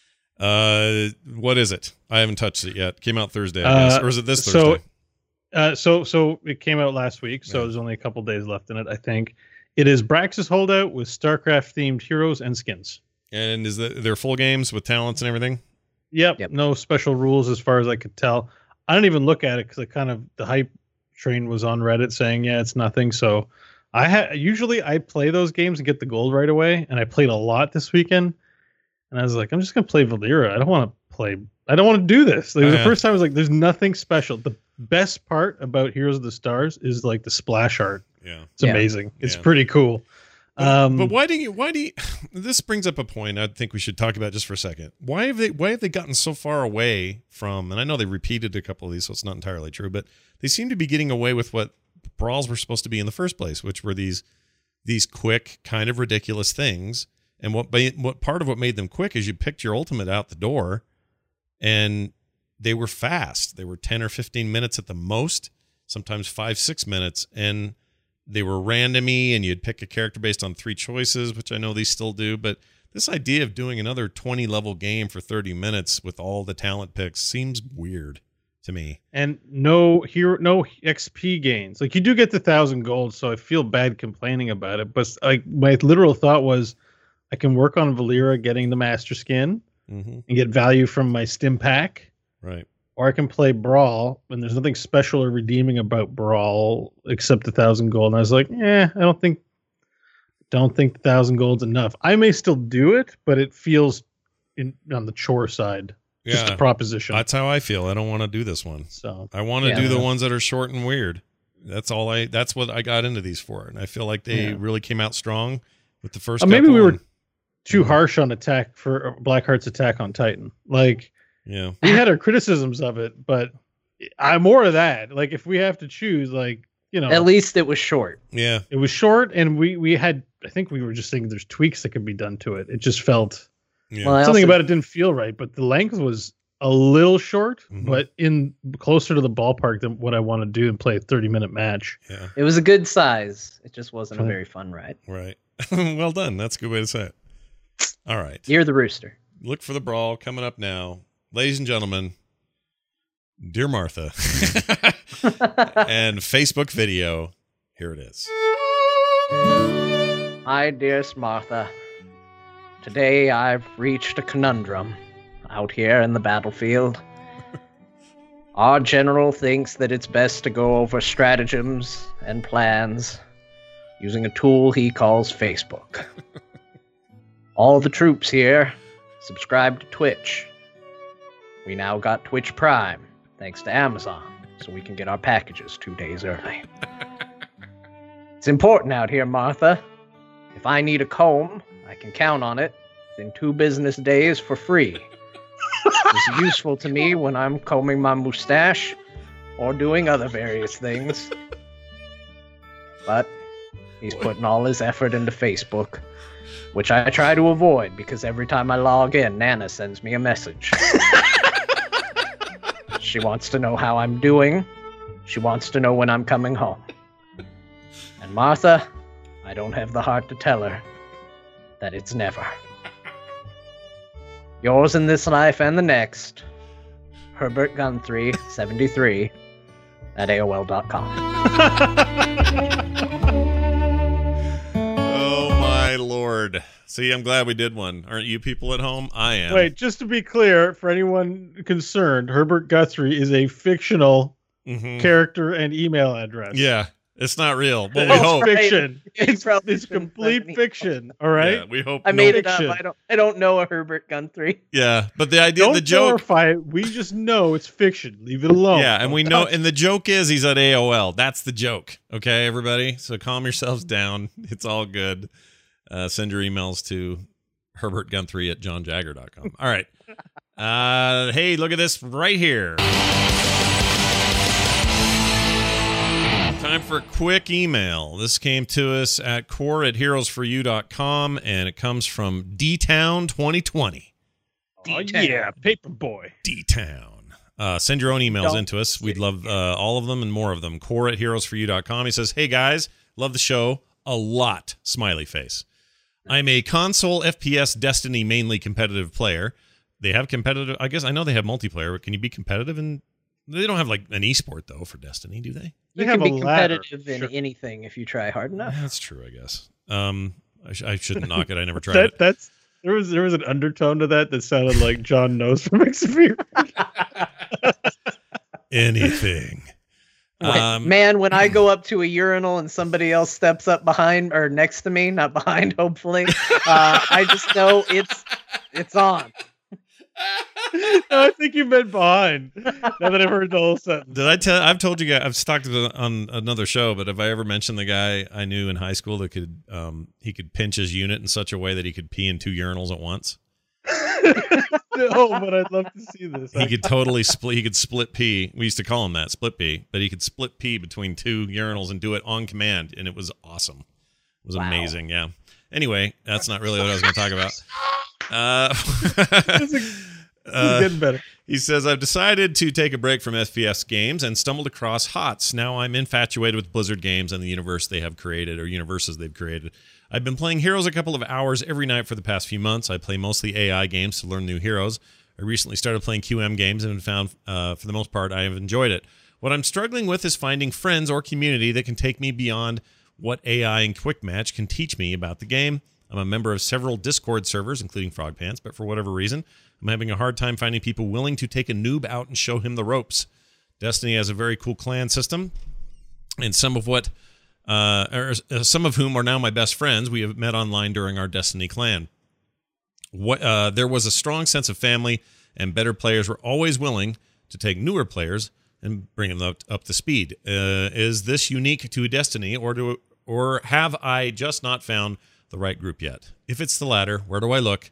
What is it? I haven't touched it yet. Came out Thursday, I guess. Or is it this Thursday? So it came out last week, so there's only a couple days left in it, I think. It is Brax's Holdout with StarCraft themed heroes and skins. And they're full games with talents and everything? Yep. No special rules as far as I could tell. I didn't even look at it because the hype train was on Reddit saying, yeah, it's nothing. So usually I play those games and get the gold right away. And I played a lot this weekend. And I was like, I'm just going to play Valeera. I don't want to do this. Like, the first time I was like, there's nothing special. The best part about Heroes of the Stars is like the splash art. Yeah. It's amazing. It's pretty cool. But why do you, this brings up a point I think we should talk about just for a second. Why have they gotten so far away from, and I know they repeated a couple of these, so it's not entirely true, but they seem to be getting away with what brawls were supposed to be in the first place, which were these quick, kind of ridiculous things. And what part of what made them quick is you picked your ultimate out the door, and they were fast. They were 10 or 15 minutes at the most, sometimes 5-6 minutes, and they were randomy, and you'd pick a character based on 3 choices, which I know they still do. But this idea of doing another 20-level game for 30 minutes with all the talent picks seems weird to me. And no XP gains. Like, you do get the 1,000 gold, so I feel bad complaining about it. But like, my literal thought was, I can work on Valeera getting the master skin and get value from my stim pack. Right. Or I can play Brawl, and there's nothing special or redeeming about Brawl except the 1,000 gold. And I was like, I don't think the 1,000 gold's enough. I may still do it, but it feels on the chore side. Yeah. Just a proposition. That's how I feel. I don't want to do this one. So I want to do the ones that are short and weird. That's what I got into these for. And I feel like they really came out strong with the first couple. Maybe we were too harsh on attack for Blackheart's attack on Titan. Like, Yeah. We had our criticisms of it, but I'm more of that. Like, if we have to choose, like, At least it was short. Yeah. it was short, and we had. I think we were just thinking there's tweaks that could be done to it. It just felt Yeah. Well, I something also- about it didn't feel right, but the length was a little short, Mhm. but in closer to the ballpark than what I want to do and play a 30-minute match. Yeah. It was a good size. It just wasn't a Okay. very fun ride. Right. Well done. That's a good way to say it. All right. You're the rooster. Look for the brawl coming up now. Ladies and gentlemen, Dear Martha and Facebook video. Here it is. Hi, dearest Martha. Today I've reached a conundrum out here in the battlefield. Our general thinks that it's best to go over stratagems and plans using a tool he calls Facebook. All the troops here subscribe to Twitch. We now got Twitch Prime, thanks to Amazon, so we can get our packages 2 days early. It's important out here, Martha. If I need a comb, I can count on it within 2 business days for free. It's useful to me when I'm combing my mustache or doing other various things. But he's putting all his effort into Facebook, which I try to avoid because every time I log in, Nana sends me a message. She wants to know how I'm doing. She wants to know when I'm coming home. And Martha, I don't have the heart to tell her that it's never. Yours in this life and the next, Herbert Guthrie 73 at AOL.com. Oh, my Lord. See, I'm glad we did one. Aren't you people at home? I am. Wait, just to be clear, for anyone concerned, Herbert Guthrie is a fictional Mhm. character and email address. Yeah. It's not real. Well, we It's hope. Right. fiction. It's probably It's been complete 70. fiction. All right. Yeah, we hope. I no- made it up. fiction. I don't know a Herbert Guthrie. Yeah, but the idea, Don't the joke. glorify it. We just know it's fiction. Leave it alone. Yeah, and Don't we know, touch and the joke is he's at AOL. That's the joke. Okay, everybody? So calm yourselves down. It's all good. Send your emails to herbertguthrie at johnjagger.com. All right. Hey, look at this right here. Time for a quick email. This came to us at core@heroesforyou.com, and it comes from D-Town 2020. Oh, yeah, Paperboy. D-Town. Send your own emails Don't into us. We'd love all of them and more of them. core@heroesforyou.com. He says, hey, guys, love the show a lot. Smiley face. I'm a console FPS Destiny mainly competitive player. They have competitive. I guess I know they have multiplayer, but can you be competitive? And they don't have like an esport, though, for Destiny, do they? They You have can be a ladder, competitive in sure. anything if you try hard enough. That's true, I guess. I shouldn't knock it. I never tried it. That's there was an undertone to that sounded like John knows from Xavier. Anything. Man, when I go up to a urinal and somebody else steps up behind or next to me, not behind, hopefully, I just know it's on. No, I think you meant behind. Now that I've heard the whole sentence. Did I tell? I've told you guys. I've talked on another show, but have I ever mentioned the guy I knew in high school that could he could pinch his unit in such a way that he could pee in 2 urinals at once? Oh, but I'd love to see this. He could totally split. He could split pee. We used to call him that, split pee. But he could split pee between 2 urinals and do it on command, and it was awesome. It was Wow. amazing. Yeah. Anyway, that's not really what I was going to talk about. This is getting better. He says, I've decided to take a break from FPS games and stumbled across HOTS. Now I'm infatuated with Blizzard games and the universe they have created, or universes they've created. I've been playing Heroes a couple of hours every night for the past few months. I play mostly AI games to learn new heroes. I recently started playing QM games and found, for the most part, I have enjoyed it. What I'm struggling with is finding friends or community that can take me beyond what AI and Quick Match can teach me about the game. I'm a member of several Discord servers, including Frog Pants, but for whatever reason, I'm having a hard time finding people willing to take a noob out and show him the ropes. Destiny has a very cool clan system, and some of whom are now my best friends. We have met online during our Destiny clan. There was a strong sense of family, and better players were always willing to take newer players and bring them up to speed. Is this unique to Destiny, or have I just not found the right group yet? If it's the latter, where do I look?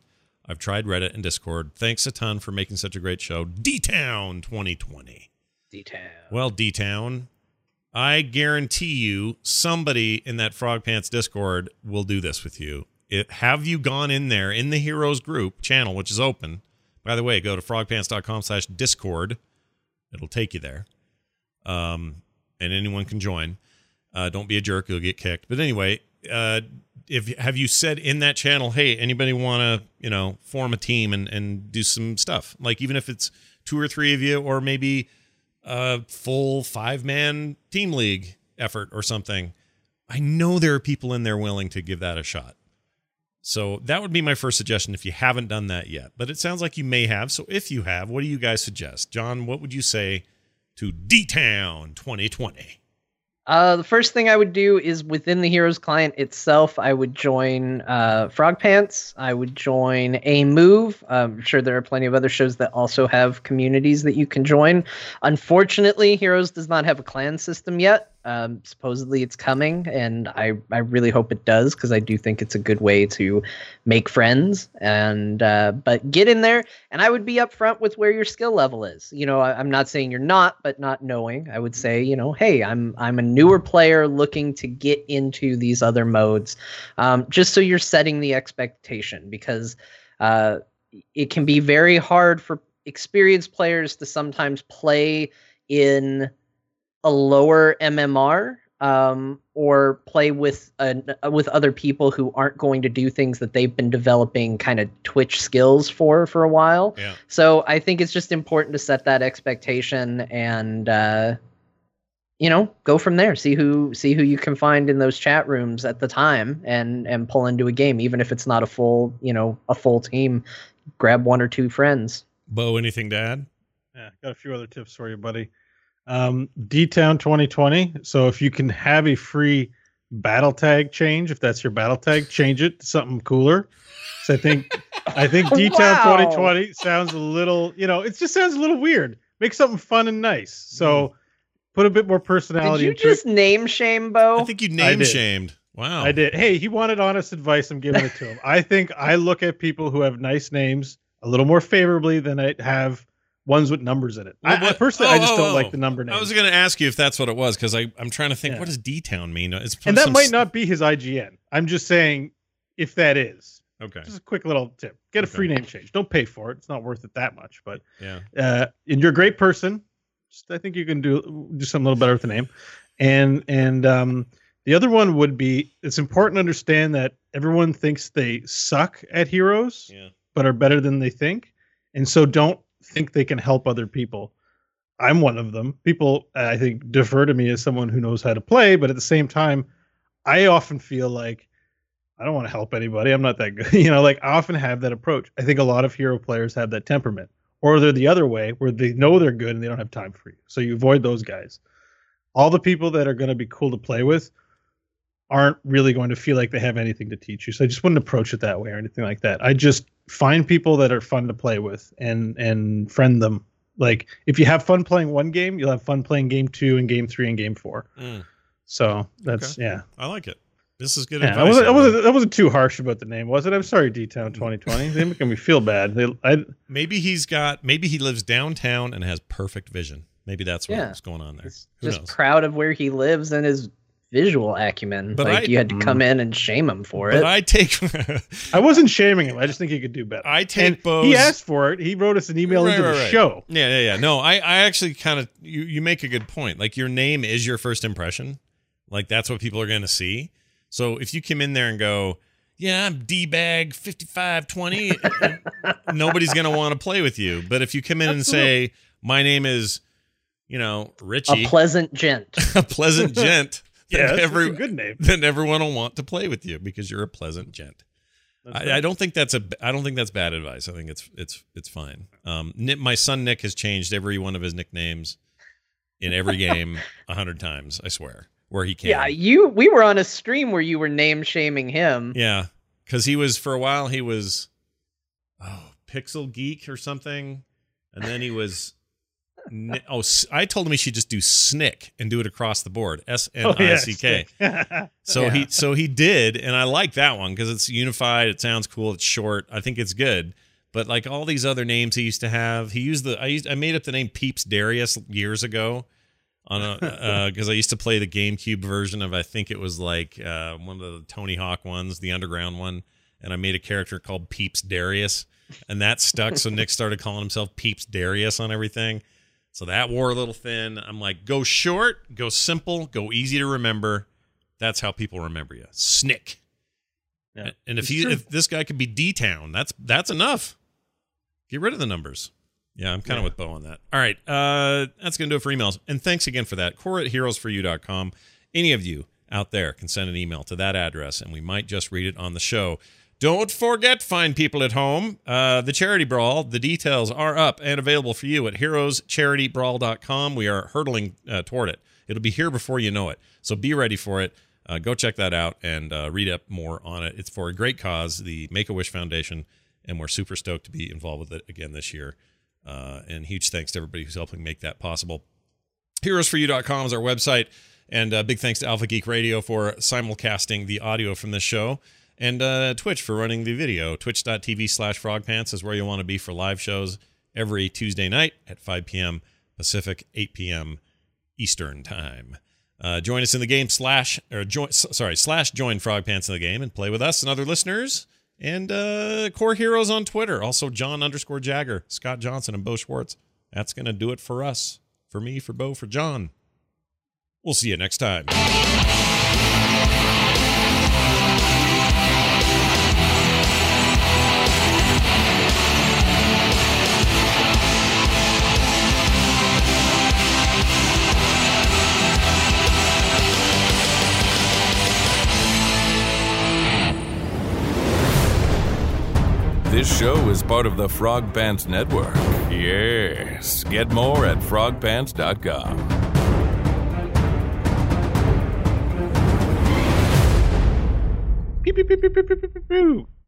I've tried Reddit and Discord. Thanks a ton for making such a great show. D-Town 2020. D-Town. Well, D-Town, I guarantee you somebody in that Frog Pants Discord will do this with you. Have you gone in there in the Heroes group channel, which is open? By the way, go to frogpants.com/discord. It'll take you there. And anyone can join. Don't be a jerk. You'll get kicked. But anyway, have you said in that channel, hey, anybody want to, form a team and do some stuff? Like even if it's 2 or 3 of you, or maybe a full 5-man team league effort or something. I know there are people in there willing to give that a shot. So that would be my first suggestion if you haven't done that yet. But it sounds like you may have. So if you have, what do you guys suggest? John, what would you say to D-Town 2020? The first thing I would do is within the Heroes client itself, I would join Frog Pants. I would join A Move. I'm sure there are plenty of other shows that also have communities that you can join. Unfortunately, Heroes does not have a clan system yet. Supposedly it's coming, and I really hope it does, because I do think it's a good way to make friends. And but get in there, and I would be upfront with where your skill level is. I'm not saying you're not, but not knowing, I would say, hey, I'm a newer player looking to get into these other modes, just so you're setting the expectation, because it can be very hard for experienced players to sometimes play in a lower MMR, or play with other people who aren't going to do things that they've been developing kind of Twitch skills for a while. Yeah. So I think it's just important to set that expectation and go from there. See who you can find in those chat rooms at the time, and pull into a game, even if it's not a full team. Grab 1 or 2 friends. Bo, anything to add? Yeah, got a few other tips for you, buddy. D-Town 2020. So if you can have a free battle tag change, if that's your battle tag, change it to something cooler. So I think D-Town 2020 sounds a little, it just sounds a little weird. Make something fun and nice. So put a bit more personality. Did you just name shame, Bo? I think you name shamed. Wow. I did. Hey, he wanted honest advice. I'm giving it to him. I think I look at people who have nice names a little more favorably than I have ones with numbers in it. I personally just don't like the number names. I was going to ask you if that's what it was, because I'm trying to think, what does D-Town mean? And that might not be his IGN. I'm just saying if that is. Okay. Just a quick little tip. Get a free name change. Don't pay for it. It's not worth it that much. But yeah. And you're a great person. I think you can do something a little better with the name. And the other one would be, it's important to understand that everyone thinks they suck at Heroes, but are better than they think. And so don't think they can help other people. I'm one of them. People, I think, defer to me as someone who knows how to play, but at the same time, I often feel like I don't want to help anybody. I'm not that good. I often have that approach. I think a lot of hero players have that temperament, or they're the other way, where they know they're good and they don't have time for you. So you avoid those guys. All the people that are going to be cool to play with aren't really going to feel like they have anything to teach you. So I just wouldn't approach it that way or anything like that. I just find people that are fun to play with and friend them. Like if you have fun playing one game, you'll have fun playing game 2 and game 3 and game 4. So that's, I like it. This is good advice. I wasn't too harsh about the name, was it? I'm sorry, D-Town 2020. They're making me feel bad. Maybe he lives downtown and has perfect vision. Maybe that's what's going on there. Who just knows? Proud of where he lives and his visual acumen. But you had to come in and shame him for it. But I wasn't shaming him. I just think he could do better. He asked for it. He wrote us an email into the show. Yeah. No, I actually kind of, you make a good point. Like your name is your first impression. Like that's what people are going to see. So if you come in there and go, yeah, I'm D-Bag 5520, nobody's going to want to play with you. But if you come in and say, my name is, Richie. A pleasant gent. A pleasant gent. Yeah, that's a good name. Then everyone will want to play with you because you're a pleasant gent. I don't think that's bad advice. I think it's fine. My son Nick has changed every one of his nicknames in every game 100 times. I swear, where he can. Yeah, we were on a stream where you were name shaming him. Yeah, because for a while he was Pixel Geek or something, and then he was I told him he should just do Snick and do it across the board. SNICK. So he did, and I like that one because it's unified. It sounds cool. It's short. I think it's good. But like all these other names he used to have, I made up the name Peeps Darius years ago on because I used to play the GameCube version of, I think it was like one of the Tony Hawk ones, the underground one, and I made a character called Peeps Darius, and that stuck. So Nick started calling himself Peeps Darius on everything. So that wore a little thin. I'm like, go short, go simple, go easy to remember. That's how people remember you. Snick. Yeah, and if this guy could be D-Town, that's enough. Get rid of the numbers. Yeah, I'm kind of with Bo on that. All right, that's going to do it for emails. And thanks again for that. Core@heroesforyou.com. Any of you out there can send an email to that address, and we might just read it on the show. Don't forget, fine people at home, the Charity Brawl. The details are up and available for you at heroescharitybrawl.com. We are hurtling toward it. It'll be here before you know it. So be ready for it. Go check that out and read up more on it. It's for a great cause, the Make-A-Wish Foundation, and we're super stoked to be involved with it again this year. And huge thanks to everybody who's helping make that possible. Heroesforyou.com is our website. And big thanks to Alpha Geek Radio for simulcasting the audio from this show. And Twitch for running the video. Twitch.tv/frogpants is where you want to be for live shows every Tuesday night at 5 p.m. Pacific, 8 p.m. Eastern Time. Join us in the game join Frog Pants in the game and play with us and other listeners. And Core Heroes on Twitter. Also John_Jagger, Scott Johnson, and Bo Schwartz. That's going to do it for us. For me, for Bo, for John. We'll see you next time. This show is part of the Frog Pants Network. Yes. Get more at frogpants.com. Pew, pew, pew, pew, pew, pew, pew, pew.